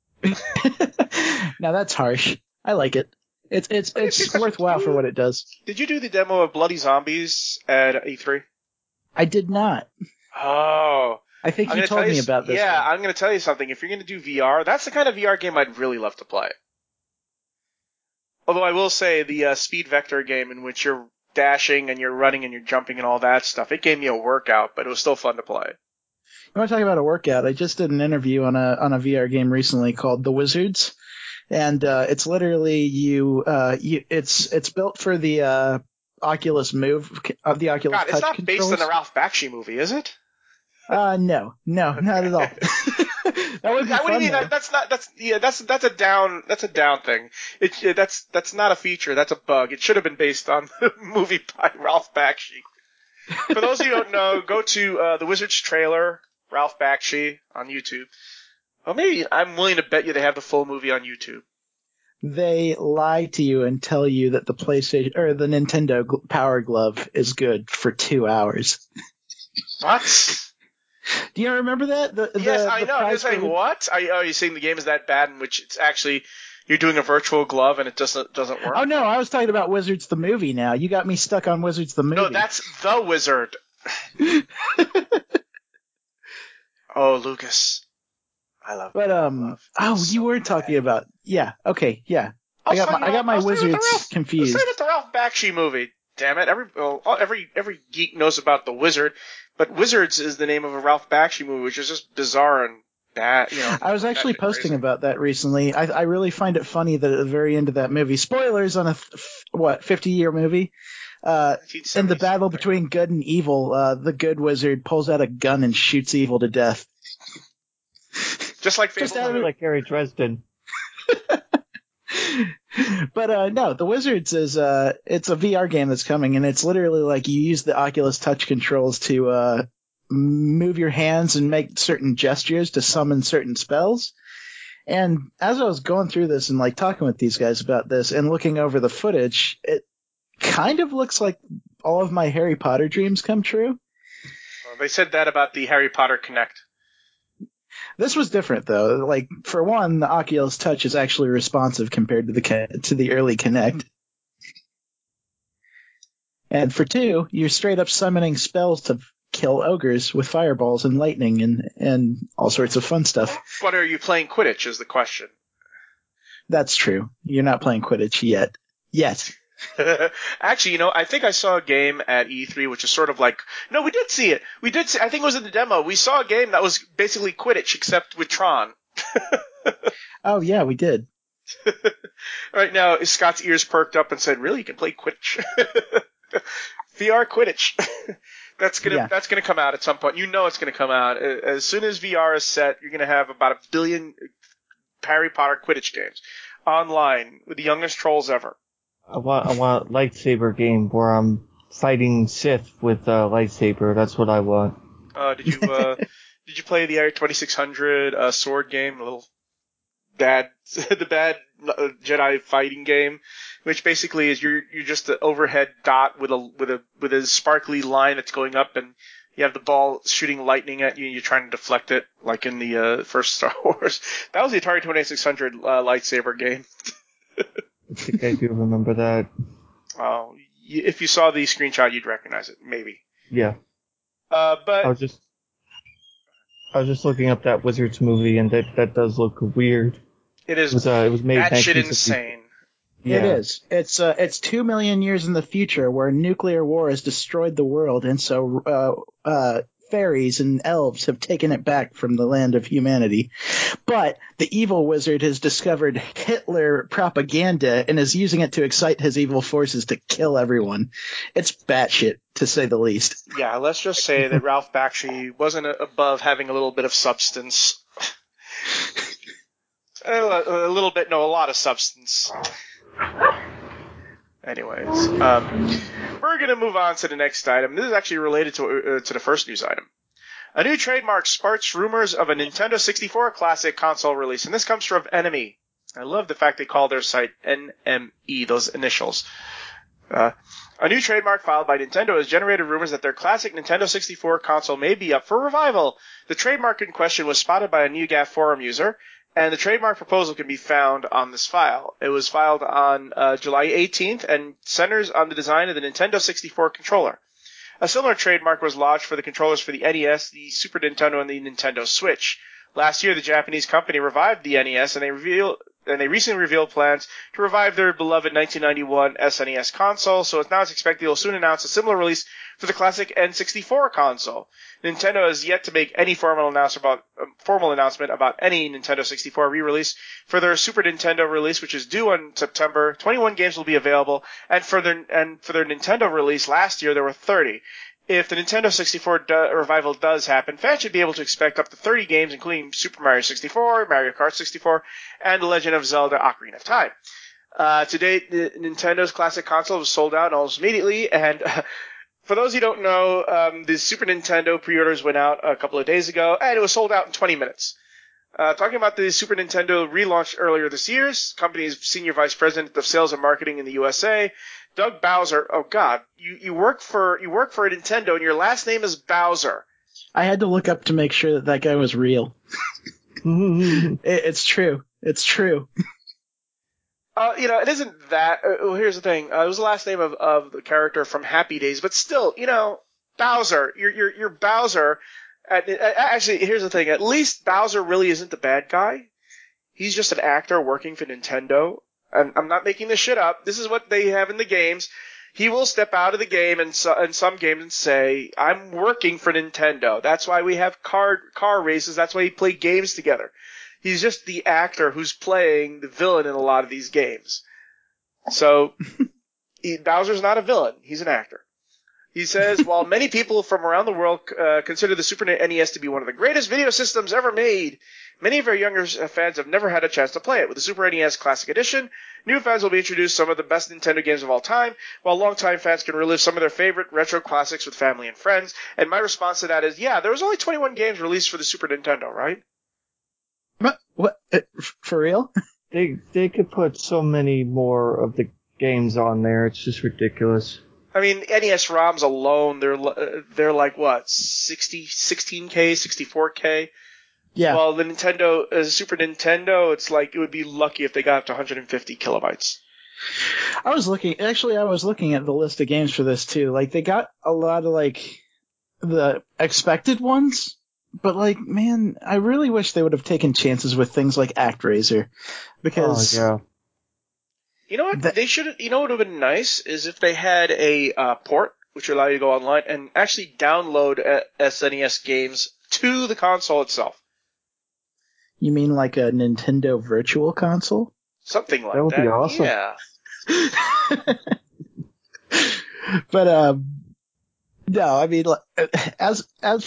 Now that's harsh. I like it. It's worthwhile for what it does. Did you do the demo of Bloody Zombies at E3? I did not. Oh. I think you told me about this. Yeah, I'm going to tell you something. If you're going to do VR, that's the kind of VR game I'd really love to play. Although I will say the Speed Vector game in which you're dashing and you're running and you're jumping and all that stuff, it gave me a workout, but it was still fun to play. You want to talk about a workout? I just did an interview on a VR game recently called The Wizards, and it's literally it's built for the Oculus Move, the Oculus God, Touch it's not controls. based on the Ralph Bakshi movie, is it? No, not at all. That would be What do fun, you mean? though. That's a down thing. That's not a feature. That's a bug. It should have been based on the movie by Ralph Bakshi. For those of you who don't know, go to the Wizards trailer, Ralph Bakshi on YouTube. Well, maybe I'm willing to bet you they have the full movie on YouTube. They lie to you and tell you that the PlayStation or the Nintendo Power Glove is good for 2 hours. What? Do you remember that? Yes, I know. I'm just saying, what? Are you saying the game is that bad in which it's actually you're doing a virtual glove and it doesn't work? Oh no, I was talking about Wizards the movie. Now you got me stuck on Wizards the movie. No, that's The Wizard. Oh, Lucas, I love. But you were talking about okay. I got my Wizards confused. Let's say about the Ralph Bakshi movie. Damn it! Every geek knows about the Wizard, but Wizards is the name of a Ralph Bakshi movie, which is just bizarre and bad. I was actually posting about that recently. I really find it funny that at the very end of that movie, spoilers on a 50-year movie, in the battle between good and evil, the good wizard pulls out a gun and shoots evil to death. Just like Fable. Like Harry Dresden. But no, the Wizards is it's a VR game that's coming, and it's literally like you use the Oculus Touch controls to move your hands and make certain gestures to summon certain spells. And as I was going through this and like talking with these guys about this and looking over the footage, it kind of looks like all of my Harry Potter dreams come true. Well, they said that about the Harry Potter Kinect. This was different though. Like for one, the Oculus Touch is actually responsive compared to the early Kinect. And for two, you're straight up summoning spells to kill ogres with fireballs and lightning and all sorts of fun stuff. But are you playing Quidditch is the question. That's true. You're not playing Quidditch yet. Actually, I think I saw a game at E3 which is sort of like... No, we did see it. I think it was in the demo. We saw a game that was basically Quidditch except with Tron. Oh, yeah, we did. Right now, Scott's ears perked up and said, really, you can play Quidditch? VR Quidditch. That's gonna come out at some point. It's gonna come out. As soon as VR is set, you're gonna have about 1 billion Harry Potter Quidditch games online with the youngest trolls ever. I want a lightsaber game where I'm fighting Sith with a lightsaber. That's what I want. Did you play the Area 2600 sword game? The little bad Jedi fighting game, which basically is you're just an overhead dot with a sparkly line that's going up, and you have the ball shooting lightning at you, and you're trying to deflect it, like in the first Star Wars. That was the Atari 2600 lightsaber game. I think I do remember that. If you saw the screenshot, you'd recognize it, maybe. Yeah. But I was just looking up that Wizards movie, and that does look weird. it is It was made that shit 1960. insane. It Yeah. is. It's 2 million years in the future where nuclear war has destroyed the world, and so fairies and elves have taken it back from the land of humanity. But the evil wizard has discovered Hitler propaganda and is using it to excite his evil forces to kill everyone. It's batshit, to say the least. Yeah, let's just say that Ralph Bakshi wasn't above having a little bit of substance. A lot of substance. Anyways, we're going to move on to the next item. This is actually related to the first news item. A new trademark sparks rumors of a Nintendo 64 Classic console release, and this comes from NME. I love the fact they call their site NME, those initials. A new trademark filed by Nintendo has generated rumors that their classic Nintendo 64 console may be up for revival. The trademark in question was spotted by a NeoGAF forum user, and the trademark proposal can be found on this file. It was filed on July 18th and centers on the design of the Nintendo 64 controller. A similar trademark was lodged for the controllers for the NES, the Super Nintendo, and the Nintendo Switch. Last year, the Japanese company revived the NES, and they recently revealed plans to revive their beloved 1991 SNES console, so now it's expected they'll soon announce a similar release for the classic N64 console. Nintendo has yet to make any formal announcement about any Nintendo 64 re-release. For their Super Nintendo release, which is due on September, 21 games will be available, and for their Nintendo release last year, there were 30. If the Nintendo 64 revival does happen, fans should be able to expect up to 30 games, including Super Mario 64, Mario Kart 64, and The Legend of Zelda Ocarina of Time. To date, Nintendo's classic console was sold out almost immediately, and for those who don't know, the Super Nintendo pre-orders went out a couple of days ago, and it was sold out in 20 minutes. Talking about the Super Nintendo relaunch earlier this year, company's senior vice president of sales and marketing in the USA, Doug Bowser. Oh God, you work for Nintendo, and your last name is Bowser. I had to look up to make sure that guy was real. It's true. It's true. It isn't that. Well, here's the thing. It was the last name of the character from Happy Days, but still, Bowser. You're Bowser. Actually, here's the thing. At least Bowser really isn't the bad guy. He's just an actor working for Nintendo. And I'm not making this shit up. This is what they have in the games. He will step out of the game in some games and say, I'm working for Nintendo. That's why we have car races. That's why we play games together. He's just the actor who's playing the villain in a lot of these games. So, Bowser's not a villain. He's an actor. He says, while many people from around the world consider the Super NES to be one of the greatest video systems ever made, many of our younger fans have never had a chance to play it. With the Super NES Classic Edition, new fans will be introduced to some of the best Nintendo games of all time, while longtime fans can relive some of their favorite retro classics with family and friends. And my response to that is, yeah, there was only 21 games released for the Super Nintendo, right? What? For real? They could put so many more of the games on there. It's just ridiculous. I mean, NES ROMs alone, they're like what, 16K, 64K? Yeah. Well, the Super Nintendo, it's like it would be lucky if they got up to 150 kilobytes. I was looking at the list of games for this too. Like, they got a lot of like the expected ones, but like, man, I really wish they would have taken chances with things like ActRaiser, because You know what? What would have been nice is if they had a port which would allow you to go online and actually download SNES games to the console itself. You mean like a Nintendo Virtual Console? Something like that would be awesome. Yeah. But no, I mean, as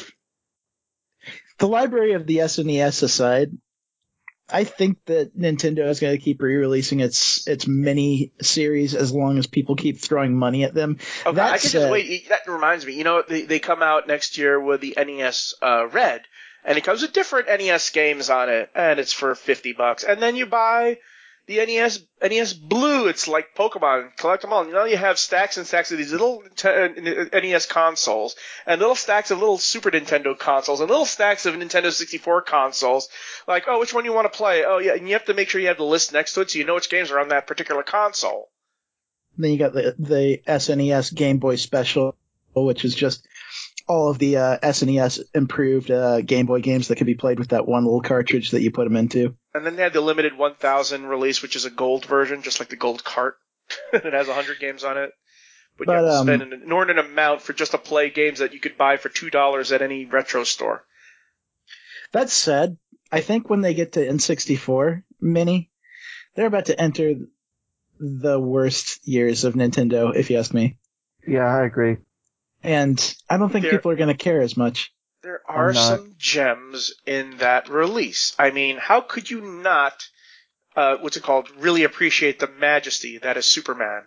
the library of the SNES aside, I think that Nintendo is going to keep re-releasing its mini series as long as people keep throwing money at them. Okay, I can just wait. That reminds me. They come out next year with the NES Red, and it comes with different NES games on it, and it's for $50. And then you buy the NES Blue. It's like Pokemon. Collect them all. You have stacks and stacks of these little NES consoles, and little stacks of little Super Nintendo consoles, and little stacks of Nintendo 64 consoles. Like, oh, which one you want to play? Oh, yeah, and you have to make sure you have the list next to it so you know which games are on that particular console. Then you got the SNES Game Boy Special, which is just all of the SNES improved Game Boy games that could be played with that one little cartridge that you put them into. And then they had the limited 1000 release, which is a gold version, just like the gold cart. It has 100 games on it. But you have to spend an inordinate amount for just to play games that you could buy for $2 at any retro store. That said, I think when they get to N64 Mini, they're about to enter the worst years of Nintendo, if you ask me. Yeah, I agree. And I don't think people are going to care as much. There are some gems in that release. I mean, how could you not, really appreciate the majesty that is Superman?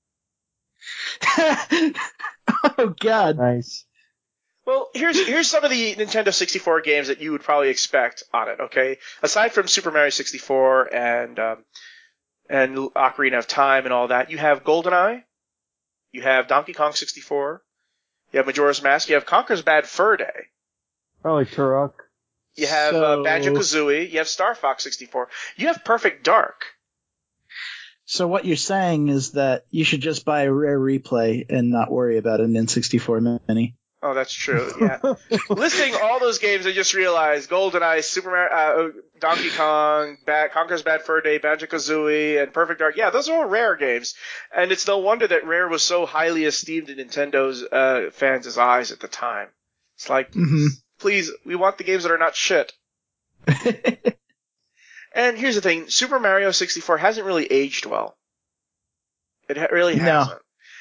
Oh, God. Nice. Well, here's some of the Nintendo 64 games that you would probably expect on it, okay? Aside from Super Mario 64 and Ocarina of Time and all that, you have GoldenEye, you have Donkey Kong 64, you have Majora's Mask, you have Conker's Bad Fur Day. Probably Turok. You have Banjo-Kazooie, you have Star Fox 64, you have Perfect Dark. So what you're saying is that you should just buy a Rare Replay and not worry about an N64 Mini. Oh, that's true, yeah. Listing all those games, I just realized, GoldenEye, Super Mario, Donkey Kong, Conker's Bad Fur Day, Banjo-Kazooie, and Perfect Dark. Yeah, those are all Rare games. And it's no wonder that Rare was so highly esteemed in Nintendo's fans' eyes at the time. It's like, please, we want the games that are not shit. And here's the thing, Super Mario 64 hasn't really aged well. It really hasn't.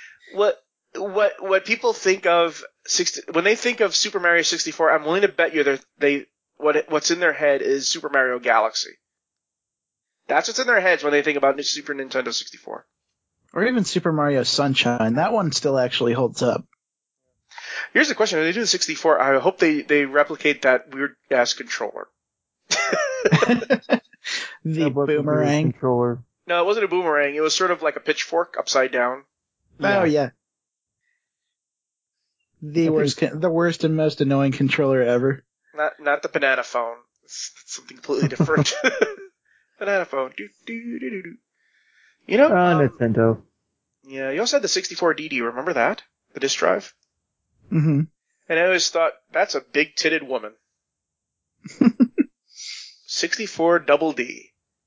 What people think of when they think of Super Mario 64, I'm willing to bet you what's in their head is Super Mario Galaxy. That's what's in their heads when they think about Super Nintendo 64. Or even Super Mario Sunshine. That one still actually holds up. Here's the question. When they do the 64, I hope they replicate that weird-ass controller. The boomerang. Controller. No, it wasn't a boomerang. It was sort of like a pitchfork upside down. Oh, yeah. The worst and most annoying controller ever. Not the banana phone. It's something completely different. Banana phone. You know? Nintendo. Yeah, you also had the 64DD. Remember that? The disk drive? Mm-hmm. And I always thought, that's a big-titted woman. 64 double D.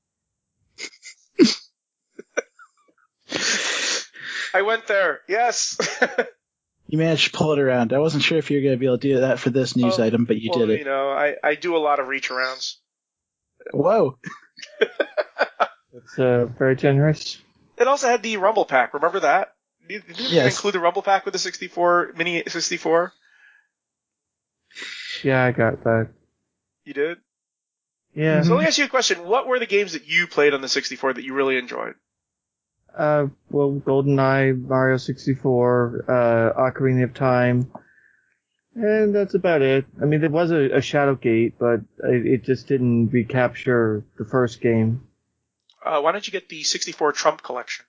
I went there. Yes. You managed to pull it around. I wasn't sure if you were going to be able to do that for this news item, but you did it. You know, I do a lot of reach arounds. Whoa. That's very generous. It also had the Rumble Pack. Remember that? Did you include the Rumble Pack with the 64 Mini 64? Yeah, I got that. You did? Yeah. So let me ask you a question. What were the games that you played on the 64 that you really enjoyed? Well, GoldenEye, Mario 64, Ocarina of Time, and that's about it. I mean, there was a Shadowgate, but it just didn't recapture the first game. Why don't you get the 64 Trump collection?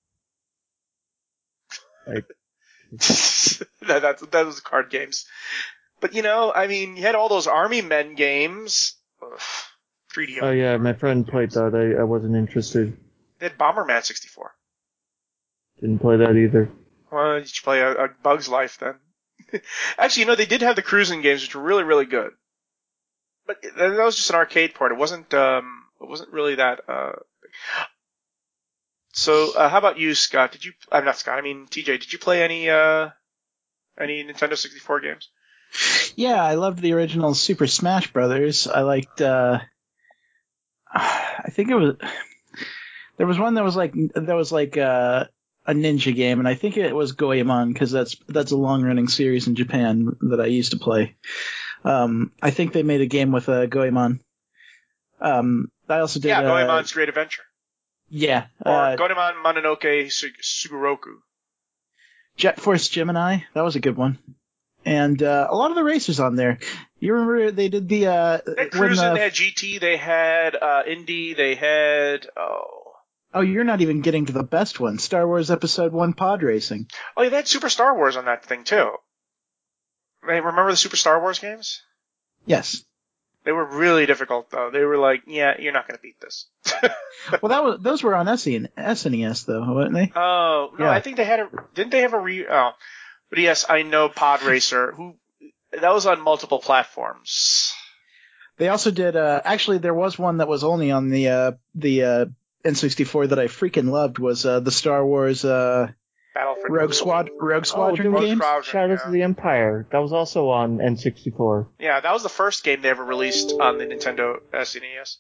That was card games. But, you know, I mean, you had all those Army Men games. Ugh, 3D. Oh, yeah, my friend played that. I wasn't interested. They had Bomberman 64. Didn't play that either. Well, you should play a Bug's Life then. Actually, you know, they did have the cruising games, which were really, really good. But that was just an arcade part. It wasn't really that, So, how about you, Scott? Not Scott, I mean, TJ, did you play any Nintendo 64 games? Yeah, I loved the original Super Smash Brothers. I liked, I think there was one that was like a ninja game, and I think it was Goemon, because that's a long-running series in Japan that I used to play. I think they made a game with Goemon. I also did... Goemon's Great Adventure. Yeah. Or Goemon Mononoke Sugoroku. Jet Force Gemini, that was a good one. And a lot of the racers on there. You remember they did the... they had Cruisin', they had GT, they had Indy, they had... Oh, you're not even getting to the best one. Star Wars Episode 1 Pod Racing. Oh, yeah, they had Super Star Wars on that thing, too. Remember the Super Star Wars games? Yes. They were really difficult, though. They were like, yeah, you're not going to beat this. Well, those were on SNES, though, weren't they? Oh, no, yeah. I think they had didn't they have but yes, I know Pod Racer. That was on multiple platforms. They also did. Actually, there was one that was only on the N64 that I freaking loved. Was the Star Wars Battlefront Rogue Squadron Rogue games? Squadron, Shadows yeah. of the Empire. That was also on N64. Yeah, that was the first game they ever released on the Nintendo SNES.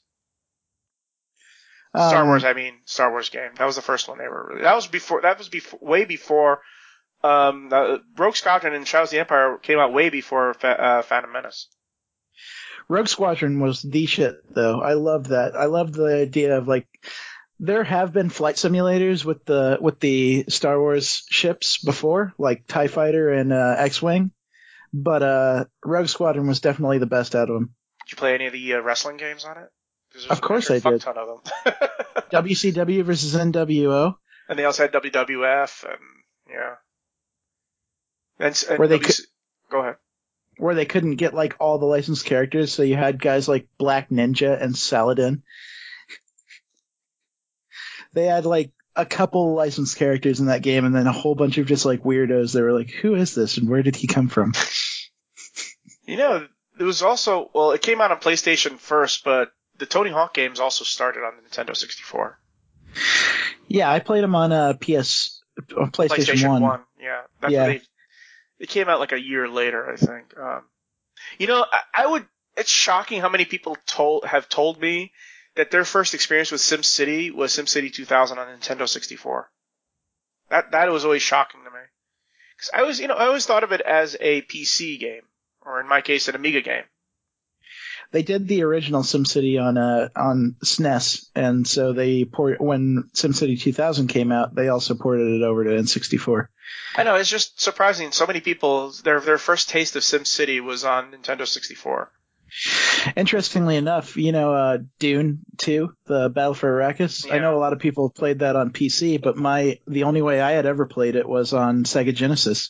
Star Wars game. That was the first one they ever released. That was way before. Rogue Squadron and Shadows of the Empire came out way before Phantom Menace. Rogue Squadron was the shit, though. I loved that. I loved the idea of like there have been flight simulators with the Star Wars ships before, like TIE Fighter and X-Wing, but Rogue Squadron was definitely the best out of them. Did you play any of the wrestling games on it? Of course I did. A fuck ton of them. WCW versus NWO. And they also had WWF and yeah. And Where they go ahead. Where they couldn't get like all the licensed characters, so you had guys like Black Ninja and Saladin. They had like a couple licensed characters in that game, and then a whole bunch of just like weirdos. They were like, "Who is this, and where did he come from?" You know, there was also it came out on PlayStation first, but the Tony Hawk games also started on the Nintendo 64. Yeah, I played them on PlayStation 1. Yeah, that's what they came out like a year later, I think. You know, it's shocking how many people have told me that their first experience with SimCity was SimCity 2000 on Nintendo 64. That was always shocking to me. Cause I always thought of it as a PC game, or in my case, an Amiga game. They did the original SimCity on SNES, and so when SimCity 2000 came out, they also ported it over to N64. I know, it's just surprising. So many people, their first taste of SimCity was on Nintendo 64. Interestingly enough, you know, Dune 2, the Battle for Arrakis. Yeah. I know a lot of people played that on PC, but the only way I had ever played it was on Sega Genesis.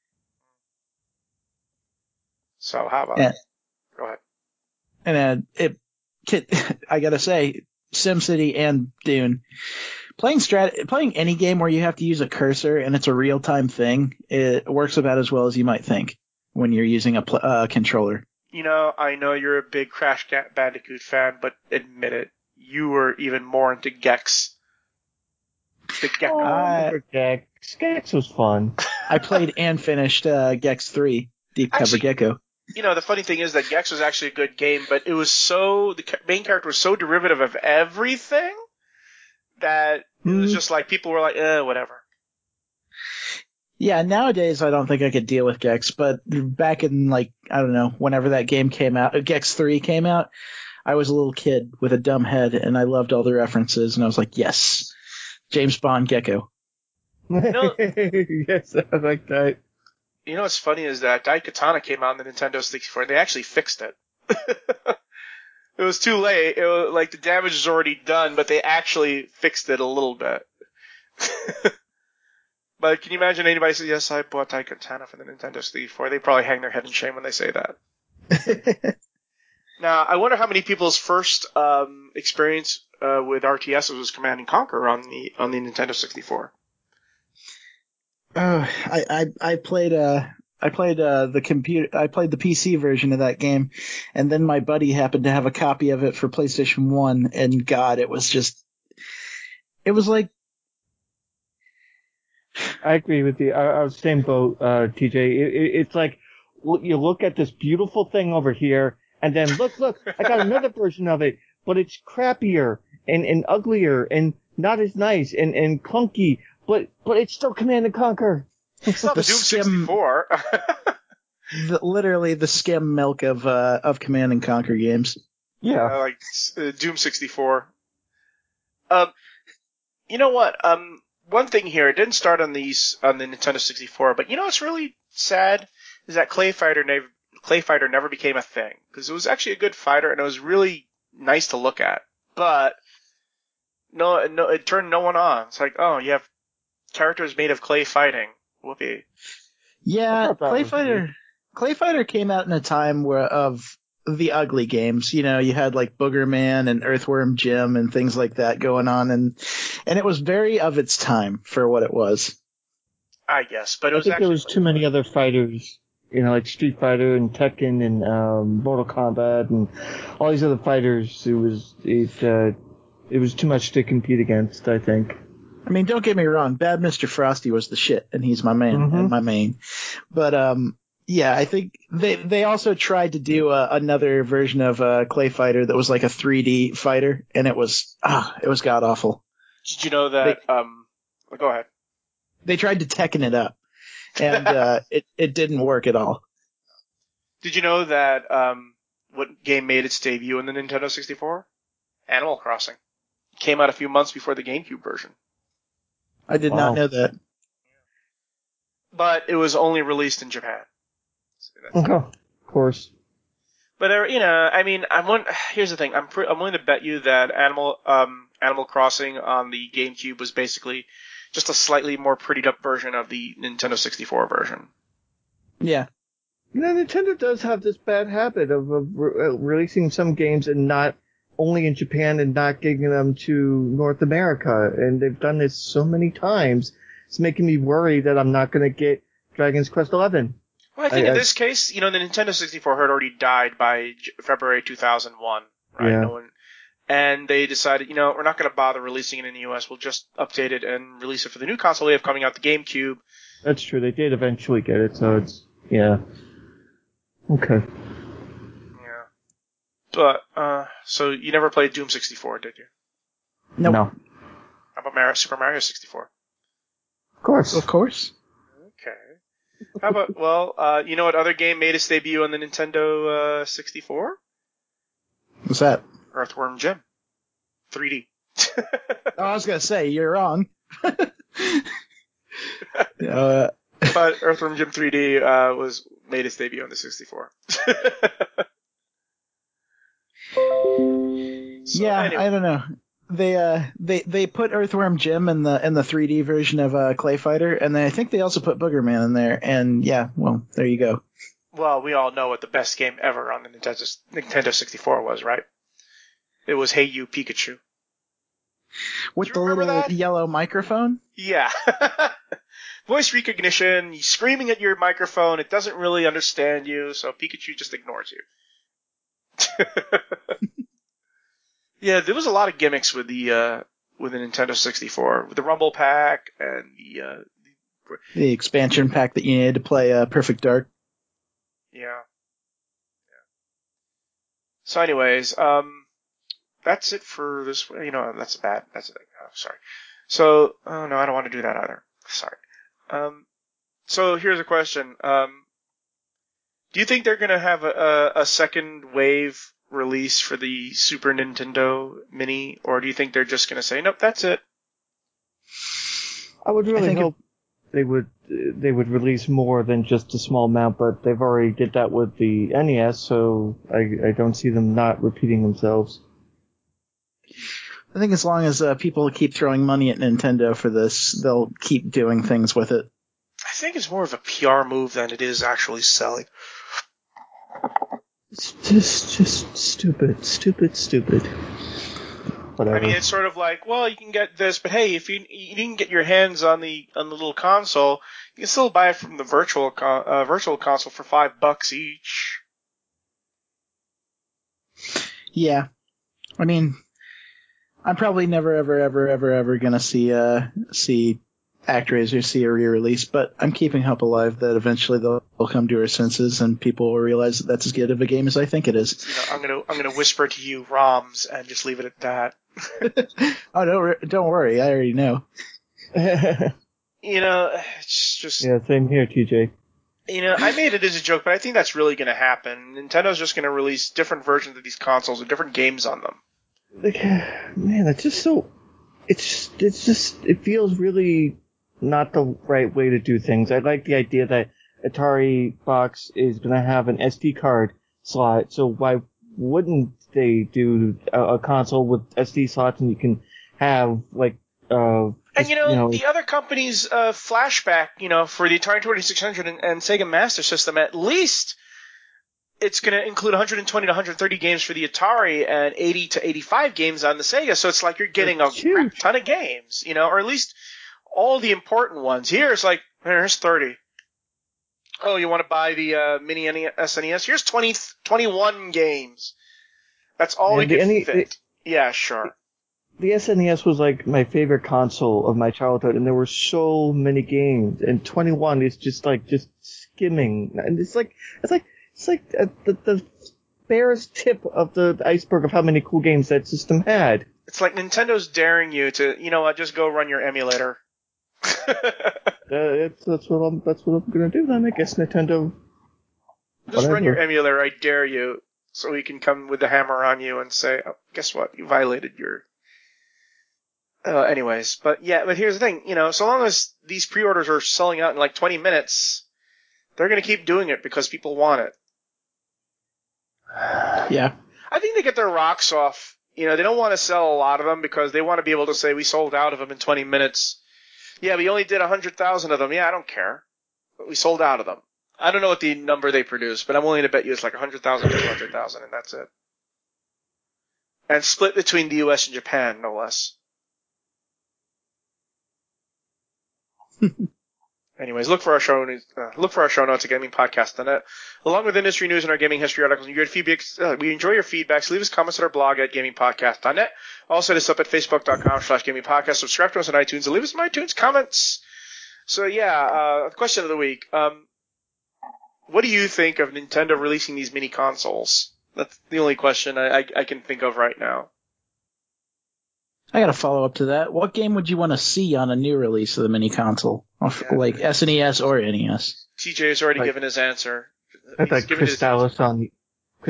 So how about it? Go ahead. And I gotta say, SimCity and Dune, playing any game where you have to use a cursor and it's a real-time thing, it works about as well as you might think when you're using a controller. You know, I know you're a big Crash Bandicoot fan, but admit it, you were even more into Gex. The Gecko. I remember Gex. Gex was fun. I played and finished Gex 3, Deep Cover Gecko. You know, the funny thing is that Gex was actually a good game, but it was the main character was so derivative of everything that it was just like, people were like, whatever. Yeah, nowadays I don't think I could deal with Gex, but back in like, I don't know, whenever that game came out, Gex 3 came out, I was a little kid with a dumb head and I loved all the references and I was like, yes, James Bond Gecko. Yes, I like that. You know what's funny is that Daikatana came out on the Nintendo 64 and they actually fixed it. It was too late. It was like the damage was already done, but they actually fixed it a little bit. But can you imagine anybody say, yes, I bought Daikatana for the Nintendo 64? They probably hang their head in shame when they say that. Now, I wonder how many people's first experience with RTS was Command and Conquer on the Nintendo 64. I played the PC version of that game, and then my buddy happened to have a copy of it for PlayStation 1, and God, it was like. I agree with you. I was same boat, TJ. It's like, you look at this beautiful thing over here, and then look, I got another version of it, but it's crappier and uglier and not as nice and clunky. But it's still Command and Conquer. It's not the Doom 64. Literally the skim milk of Command and Conquer games. Yeah, like Doom 64. You know what? One thing here, it didn't start on the Nintendo 64, but you know what's really sad is that Clay Fighter never became a thing, because it was actually a good fighter and it was really nice to look at. But no, it turned no one on. It's like, oh, you have characters made of clay fighting. Whoopee. Yeah, Clay Fighter came out in a time of the ugly games. You know, you had like Boogerman and Earthworm Jim and things like that going on, and it was very of its time for what it was. I guess, but I think there was too many other fighters like Street Fighter and Tekken and Mortal Kombat and all these other fighters. It was too much to compete against, I think. I mean, don't get me wrong. Bad Mr. Frosty was the shit, and he's my man and my main. But yeah, I think they also tried to do another version of Clay Fighter that was like a 3D fighter, and it was god awful. Did you know that? Go ahead. They tried to Tekken it up, and it didn't work at all. Did you know that what game made its debut in the Nintendo 64? Animal Crossing. It came out a few months before the GameCube version. I did not know that. But it was only released in Japan. Of course. But I mean, here's the thing. I'm willing to bet you that Animal Crossing on the GameCube was basically just a slightly more prettied up version of the Nintendo 64 version. Yeah. Nintendo does have this bad habit of releasing some games and not only in Japan and not getting them to North America. And they've done this so many times. It's making me worry that I'm not going to get Dragon's Quest XI. Well, I think in this case, the Nintendo 64 had already died by February 2001, right? Yeah. And they decided, we're not going to bother releasing it in the US. We'll just update it and release it for the new console they have coming out, the GameCube. That's true. They did eventually get it, so it's, yeah. Okay. Yeah. But, so you never played Doom 64, did you? Nope. No. How about Super Mario 64? Of course. Of course. Okay. How about, you know what other game made its debut on the Nintendo 64? What's that? Earthworm Jim. 3D. I was going to say, you're wrong. But Earthworm Jim 3D made its debut on the 64. Yeah, anyway. I don't know. They put Earthworm Jim in the 3D version of Clay Fighter, and I think they also put Boogerman in there. And yeah, well, there you go. Well, we all know what the best game ever on the Nintendo 64 was, right? It was Hey You Pikachu. With the little yellow microphone? Yeah. Voice recognition, you're screaming at your microphone, it doesn't really understand you, so Pikachu just ignores you. Yeah, there was a lot of gimmicks with the Nintendo 64, with the Rumble Pack and the expansion pack that you needed to play Perfect Dark. Yeah. So anyways, that's it for this. That's bad. That's it. Oh, sorry. So, oh no, I don't want to do that either. Sorry. So here's a question. Do you think they're gonna have a second wave release for the Super Nintendo Mini, or do you think they're just gonna say, nope, that's it? I would really hope they would release more than just a small amount, but they've already did that with the NES, so I don't see them not repeating themselves. I think as long as people keep throwing money at Nintendo for this, they'll keep doing things with it. I think it's more of a PR move than it is actually selling. It's just stupid. Whatever. I mean, it's sort of like, well, you can get this, but hey, if you didn't get your hands on the little console, you can still buy it from the virtual console for $5 each. Yeah, I mean, I'm probably never ever gonna see ActRaiser see a re-release, but I'm keeping hope alive that eventually they'll come to our senses and people will realize that that's as good of a game as I think it is. I'm gonna whisper to you ROMs and just leave it at that. Oh, don't worry, I already know. It's just same here, TJ. I made it as a joke, but I think that's really gonna happen. Nintendo's just gonna release different versions of these consoles with different games on them. Man, it's just so. It feels really not the right way to do things. I like the idea that Atari Box is going to have an SD card slot, so why wouldn't they do a console with SD slots and you can have, like, the other companies' flashback, for the Atari 2600 and Sega Master System, at least it's going to include 120 to 130 games for the Atari and 80 to 85 games on the Sega, so it's like you're getting a crap ton of games, or at least all the important ones. Here it's like, here's 30. Oh, you want to buy the mini SNES? Here's 21 games. That's all we can fit. Yeah, sure. The SNES was like my favorite console of my childhood, and there were so many games. And 21 is just skimming, and it's like the barest tip of the iceberg of how many cool games that system had. It's like Nintendo's daring you to, you know what, just go run your emulator. That's what I'm gonna do then. I guess Nintendo. Just run your emulator. I dare you, so we can come with the hammer on you and say, oh, guess what, you violated your. Anyways, but here's the thing, so long as these pre-orders are selling out in like 20 minutes, they're gonna keep doing it because people want it. Yeah. I think they get their rocks off. They don't want to sell a lot of them because they want to be able to say we sold out of them in 20 minutes. Yeah, we only did 100,000 of them. Yeah, I don't care. But we sold out of them. I don't know what the number they produce, but I'm willing to bet you it's like 100,000 to 200,000, and that's it. And split between the U.S. and Japan, no less. Anyways, look for our show notes at gamingpodcast.net, along with industry news and our gaming history articles. And your feedback, we enjoy your feedback. So leave us comments at our blog at gamingpodcast.net. Also, hit us up at facebook.com/gamingpodcast. Subscribe to us on iTunes and leave us some iTunes comments. So question of the week. What do you think of Nintendo releasing these mini consoles? That's the only question I can think of right now. I got a follow up to that. What game would you want to see on a new release of the mini console, like SNES or NES? TJ has already given his answer. I thought Crystalis on the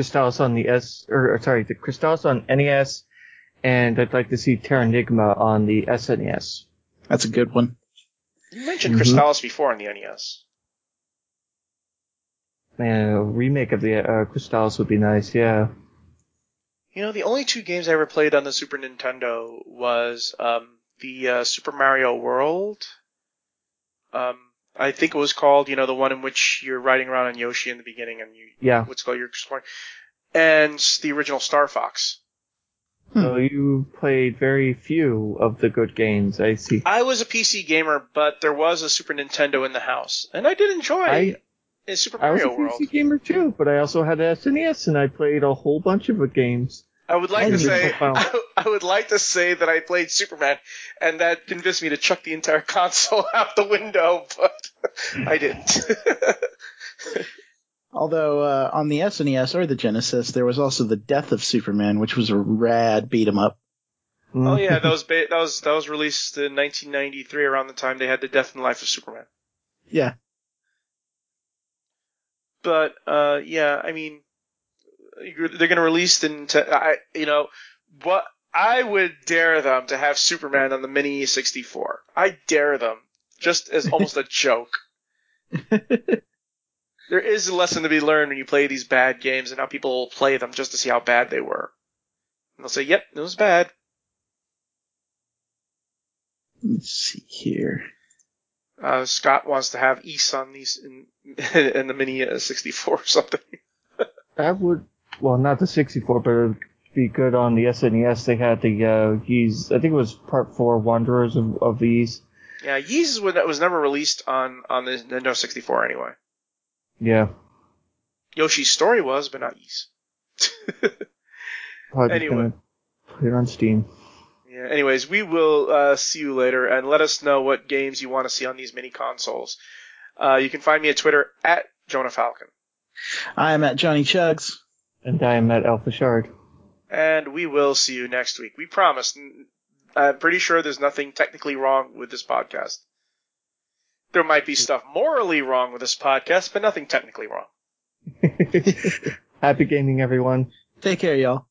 Crystalis on NES, and I'd like to see Terranigma on the SNES. That's a good one. You mentioned Crystalis before on the NES. Man, a remake of the Crystalis would be nice. Yeah. The only two games I ever played on the Super Nintendo was the Super Mario World. I think it was called, the one in which you're riding around on Yoshi in the beginning and what's called your exploring, and the original Star Fox. So you played very few of the good games, I see. I was a PC gamer, but there was a Super Nintendo in the house, and I did enjoy Super Mario World. I was a PC gamer too, but I also had an SNES, and I played a whole bunch of games. I would like to say that I played Superman, and that convinced me to chuck the entire console out the window, but I didn't. Although on the SNES or the Genesis, there was also the Death of Superman, which was a rad beat 'em up. Oh yeah, that was released in 1993, around the time they had the Death and Life of Superman. Yeah. But I mean, they're going to release what I would dare them to have Superman on the Mini 64. I dare them, just as almost a joke. There is a lesson to be learned when you play these bad games, and how people will play them just to see how bad they were. And they'll say, "Yep, it was bad." Let's see here. Scott wants to have Ys on these in the Mini 64 or something. That would. Well, not the 64, but it would be good on the SNES. They had the Ys. I think it was Part 4 Wanderers of the Ys. Yeah, Ys was never released on the Nintendo 64 anyway. Yeah. Yoshi's Story was, but not Ys. Anyway. Put it on Steam. Yeah. Anyways, we will see you later, and let us know what games you want to see on these mini consoles. You can find me at Twitter at Jonah Falcon. I am at Johnny Chugs. And I am at Alpha Shard. And we will see you next week. We promise. I'm pretty sure there's nothing technically wrong with this podcast. There might be stuff morally wrong with this podcast, but nothing technically wrong. Happy gaming, everyone. Take care, y'all.